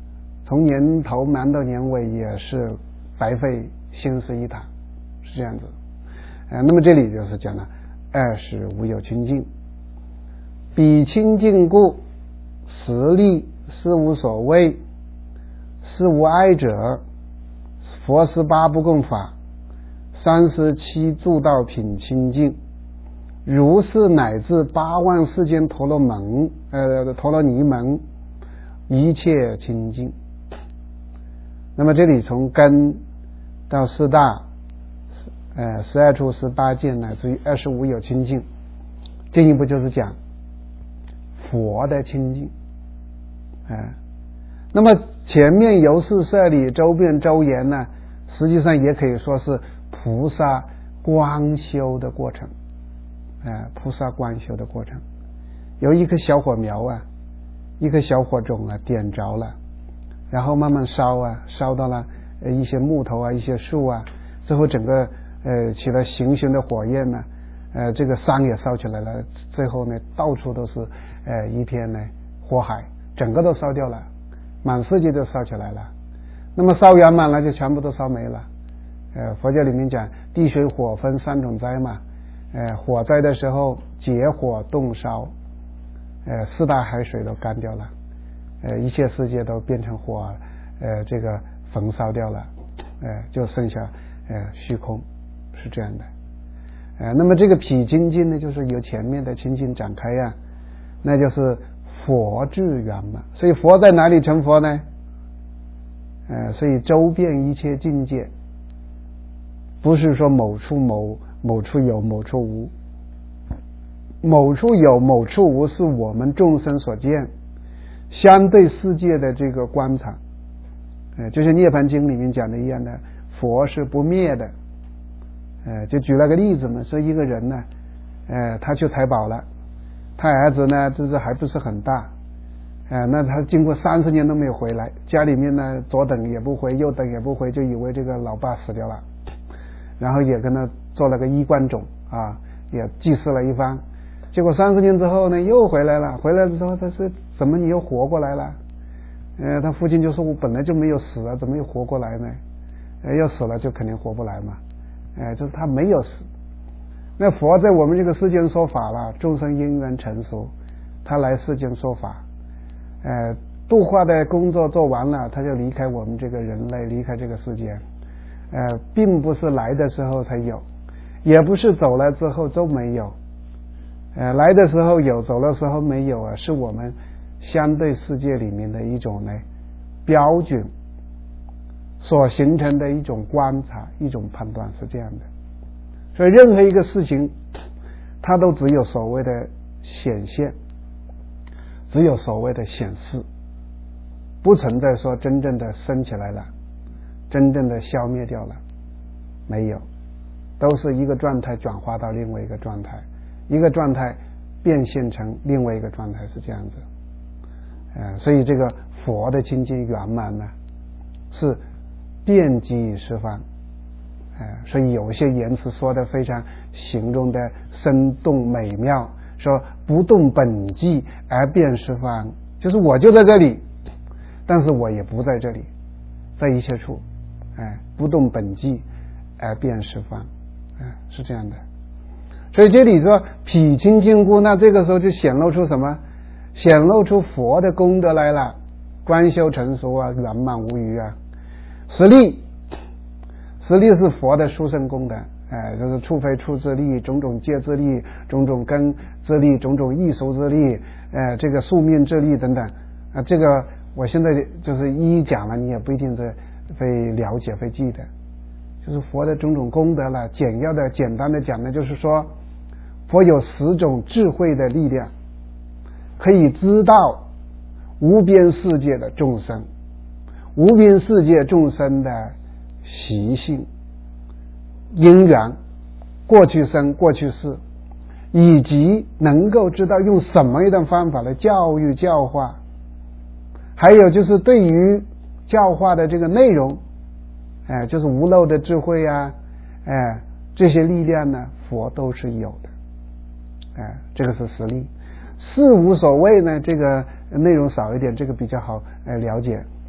从年头忙到年尾也是白费心思一堂，是这样子。呃，那么这里就是讲了二是无有清净，彼清净故，实力是无所谓，是无碍者。佛是八不共法，三十七诸道品清净，如是乃至八万世间陀罗门，呃，陀罗尼门，一切清净。那么这里从根到四大，呃，十二处十八界，乃至于二十五有清净，进一步就是讲佛的清净。哎、呃，那么前面由是舍里周遍周延呢，实际上也可以说是菩萨观修的过程。呃，菩萨观修的过程，有一棵小火苗啊，一颗小火种啊点着了，然后慢慢烧啊，烧到了呃一些木头啊，一些树啊，最后整个呃起了行星的火焰呢，呃这个山也烧起来了，最后呢到处都是呃一片呢火海，整个都烧掉了，满世界都烧起来了。那么烧圆满了就全部都烧没了。呃佛教里面讲地水火分三种灾嘛，呃火灾的时候结火冻烧，呃四大海水都干掉了，呃一切世界都变成火，呃这个焚烧掉了，呃就剩下呃虚空，是这样的。呃那么这个脾清净呢，就是由前面的清净展开呀、啊，那就是佛智圆满。所以佛在哪里成佛呢？呃所以周遍一切境界，不是说某处某某处有某处无，某处有某处无是我们众生所见相对世界的这个观察，呃就像涅槃经里面讲的一样的，佛是不灭的。呃就举了个例子嘛，说一个人呢，呃他去采宝了，他儿子呢就是还不是很大，呃那他经过三十年都没有回来，家里面呢左等也不回，右等也不回，就以为这个老爸死掉了，然后也跟他做了个衣冠冢啊，也祭祀了一番。结果三十年之后呢又回来了，回来之后他说怎么你又活过来了？呃他父亲就说我本来就没有死啊，怎么又活过来呢？呃要死了就肯定活不来嘛，呃就是他没有死。那佛在我们这个世间说法了，众生因缘成熟，他来世间说法，呃度化的工作做完了，他就离开我们这个人类，离开这个世界。呃并不是来的时候才有，也不是走了之后都没有，呃来的时候有，走的时候没有啊，是我们相对世界里面的一种呢标准所形成的一种观察，一种判断，是这样的。所以任何一个事情它都只有所谓的显现，只有所谓的显示，不存在说真正的升起来了，真正的消灭掉了，没有，都是一个状态转化到另外一个状态，一个状态变现成另外一个状态，是这样子。呃所以这个佛的清净圆满呢是遍及十方，呃所以有些言辞说的非常形容的生动美妙，说不动本际而遍十方，就是我就在这里，但是我也不在这里，在一切处，哎，不动本际而遍十方，哎，是这样的。所以这里说脾清净故，那这个时候就显露出什么？显露出佛的功德来了，观修成熟啊，圆满无余啊。实力，实力是佛的殊胜功德，哎，就是处非处之力，种种戒之力，种种根之力，种种异熟之力，呃，这个宿命之力等等啊，这个我现在就是一一讲了，你也不一定是会了解会记得，就是佛的种种功德了。简要的简单的讲呢，就是说佛有十种智慧的力量，可以知道无边世界的众生，无边世界众生的习性、因缘、过去生、过去世，以及能够知道用什么样的方法来教育教化，还有就是对于教化的这个内容，哎，就是无漏的智慧啊，哎，这些力量呢，佛都是有的，哎，这个是实力。事无所谓呢，这个内容少一点，这个比较好呃了解。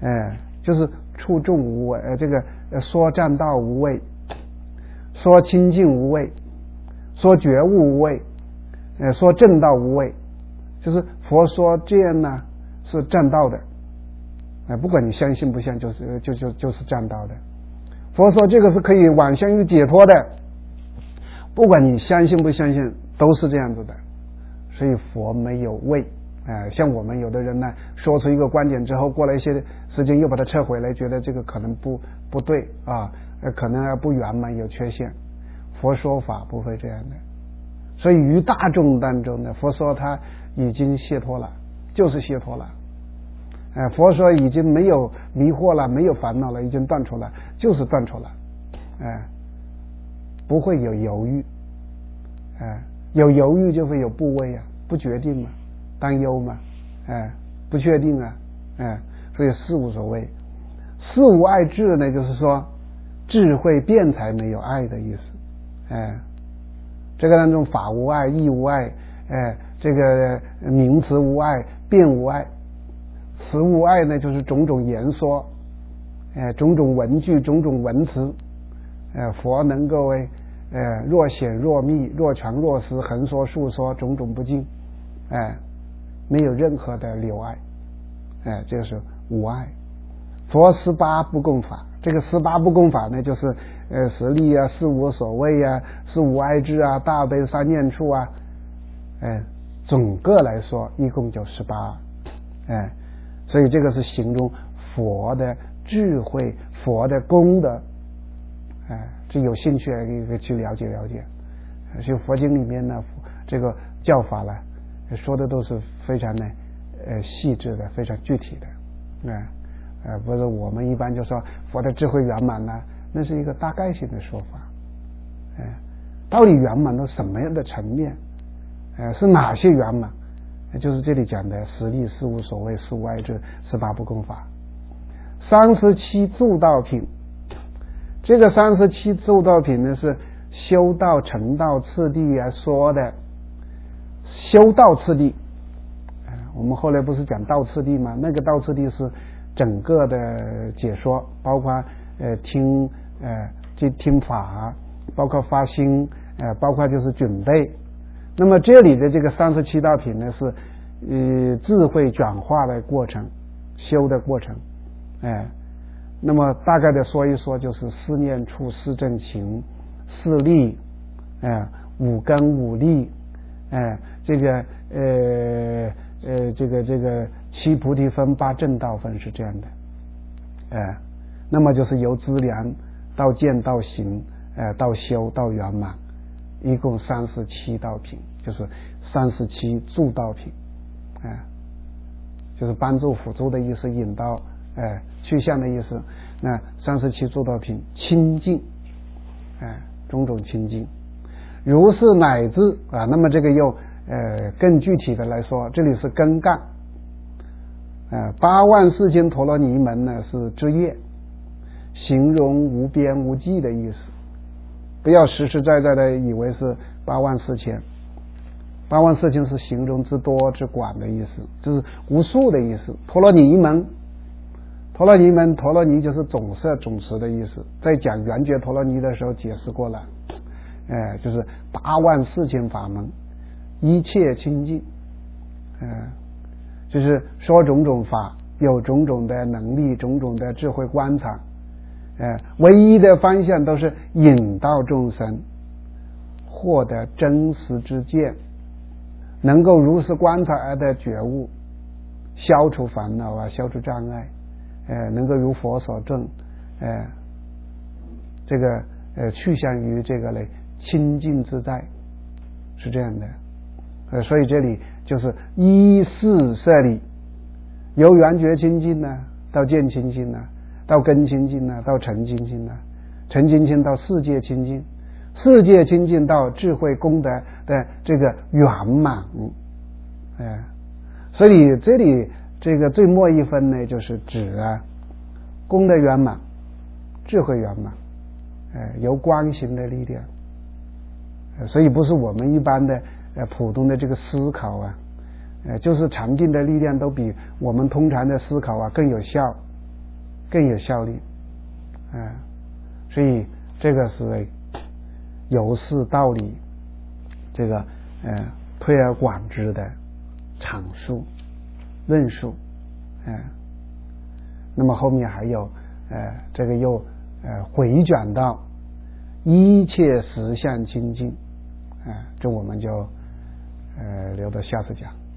哎，就是处众无畏，呃，这个说占道无畏，说清净无畏，说觉悟无畏，呃，说正道无畏，就是佛说这样呢是占道的，哎，不管你相信不相信，就是就就就是占道的。佛说这个是可以往生于解脱的，不管你相信不相信，都是这样子的。所以佛没有畏，呃，像我们有的人呢，说出一个观点之后，过了一些时间又把它撤回来，觉得这个可能不不对啊，呃，可能不圆满，有缺陷。佛说法不会这样的，所以于大众当中呢，佛说他已经解脱了，就是解脱了。呃，佛说已经没有迷惑了，没有烦恼了，已经断除了，就是断除了，哎、呃，不会有犹豫，哎、呃，有犹豫就会有部位啊，不决定嘛，担忧嘛，哎、呃，不确定啊，哎、呃，所以事无所谓。事无爱智呢，就是说智慧辩才没有爱的意思，哎、呃，这个当中法无爱，义无爱，哎、呃，这个名词无爱，辩无爱。词无爱呢，就是种种言说，呃，种种文句，种种文词，呃，佛能够哎，呃，若显若密，若传若实，横说竖说，种种不尽，哎、呃，没有任何的留爱，哎、呃，这就是无爱。佛十八不共法，这个十八不共法呢，就是呃，实力啊，事无所谓啊，事无爱智啊，大悲三念处啊，哎、呃，总个来说一共就十八，哎、呃。所以这个是形容佛的智慧，佛的功德，哎、呃，这有兴趣可以去了解了解。就佛经里面呢，这个教法呢，说的都是非常的呃细致的，非常具体的，啊、呃，呃，不是我们一般就说佛的智慧圆满呢，那是一个大概性的说法，哎、呃，到底圆满到什么样的层面？呃，是哪些圆满？就是这里讲的实力，事无所谓，事无爱智，十八不共法。三十七助道品，这个三十七助道品呢是修道成道次第啊说的。修道次第，呃，我们后来不是讲道次第吗？那个道次第是整个的解说，包括呃听呃听听法，包括发心，呃包括就是准备。那么这里的这个三十七道品呢，是呃智慧转化的过程，修的过程，哎，那么大概的说一说，就是四念处、四正勤、四力，哎，五根五力，哎，这个呃呃这个这个七菩提分、八正道分是这样的，哎，那么就是由资粮到见到行，呃到修到圆满。一共三十七道品，就是三十七助道品，哎、呃，就是帮助辅助的意思，引导，哎、呃，去向的意思。那三十七助道品清净，哎、呃，种种清净，如是乃至啊，那么这个又呃更具体的来说，这里是根干，呃，八万四千陀罗尼门呢是枝叶，形容无边无际的意思。不要实实在在的以为是八万四千，八万四千是形容之多之广的意思，就是无数的意思。陀罗尼门，陀罗尼门，陀罗尼就是总摄总持的意思。在讲圆觉陀罗尼的时候解释过了，呃，就是八万四千法门，一切清净，呃，就是说种种法，有种种的能力，种种的智慧观察。呃，唯一的方向都是引导众生获得真实之见，能够如实观察而的觉悟，消除烦恼啊，消除障碍，呃，能够如佛所证，呃，这个呃去向于这个嘞清净自在，是这样的。呃，所以这里就是依四摄理，由圆觉清净呢，到见清净呢。到根清净呢，到尘清净呢，尘清净到世界清净，世界清净到智慧功德的这个圆满，哎，所以这里这个最末一分呢，就是指啊功德圆满，智慧圆满，哎，由观行的力量，所以不是我们一般的呃普通的这个思考啊，呃，就是禅定的力量都比我们通常的思考啊更有效。 更有效率。啊，所以这个是有事道理，这个呃推而广之的阐述论述。嗯、呃，那么后面还有呃这个又呃回转到一切实相清净。啊、呃，这我们就呃留到下次讲。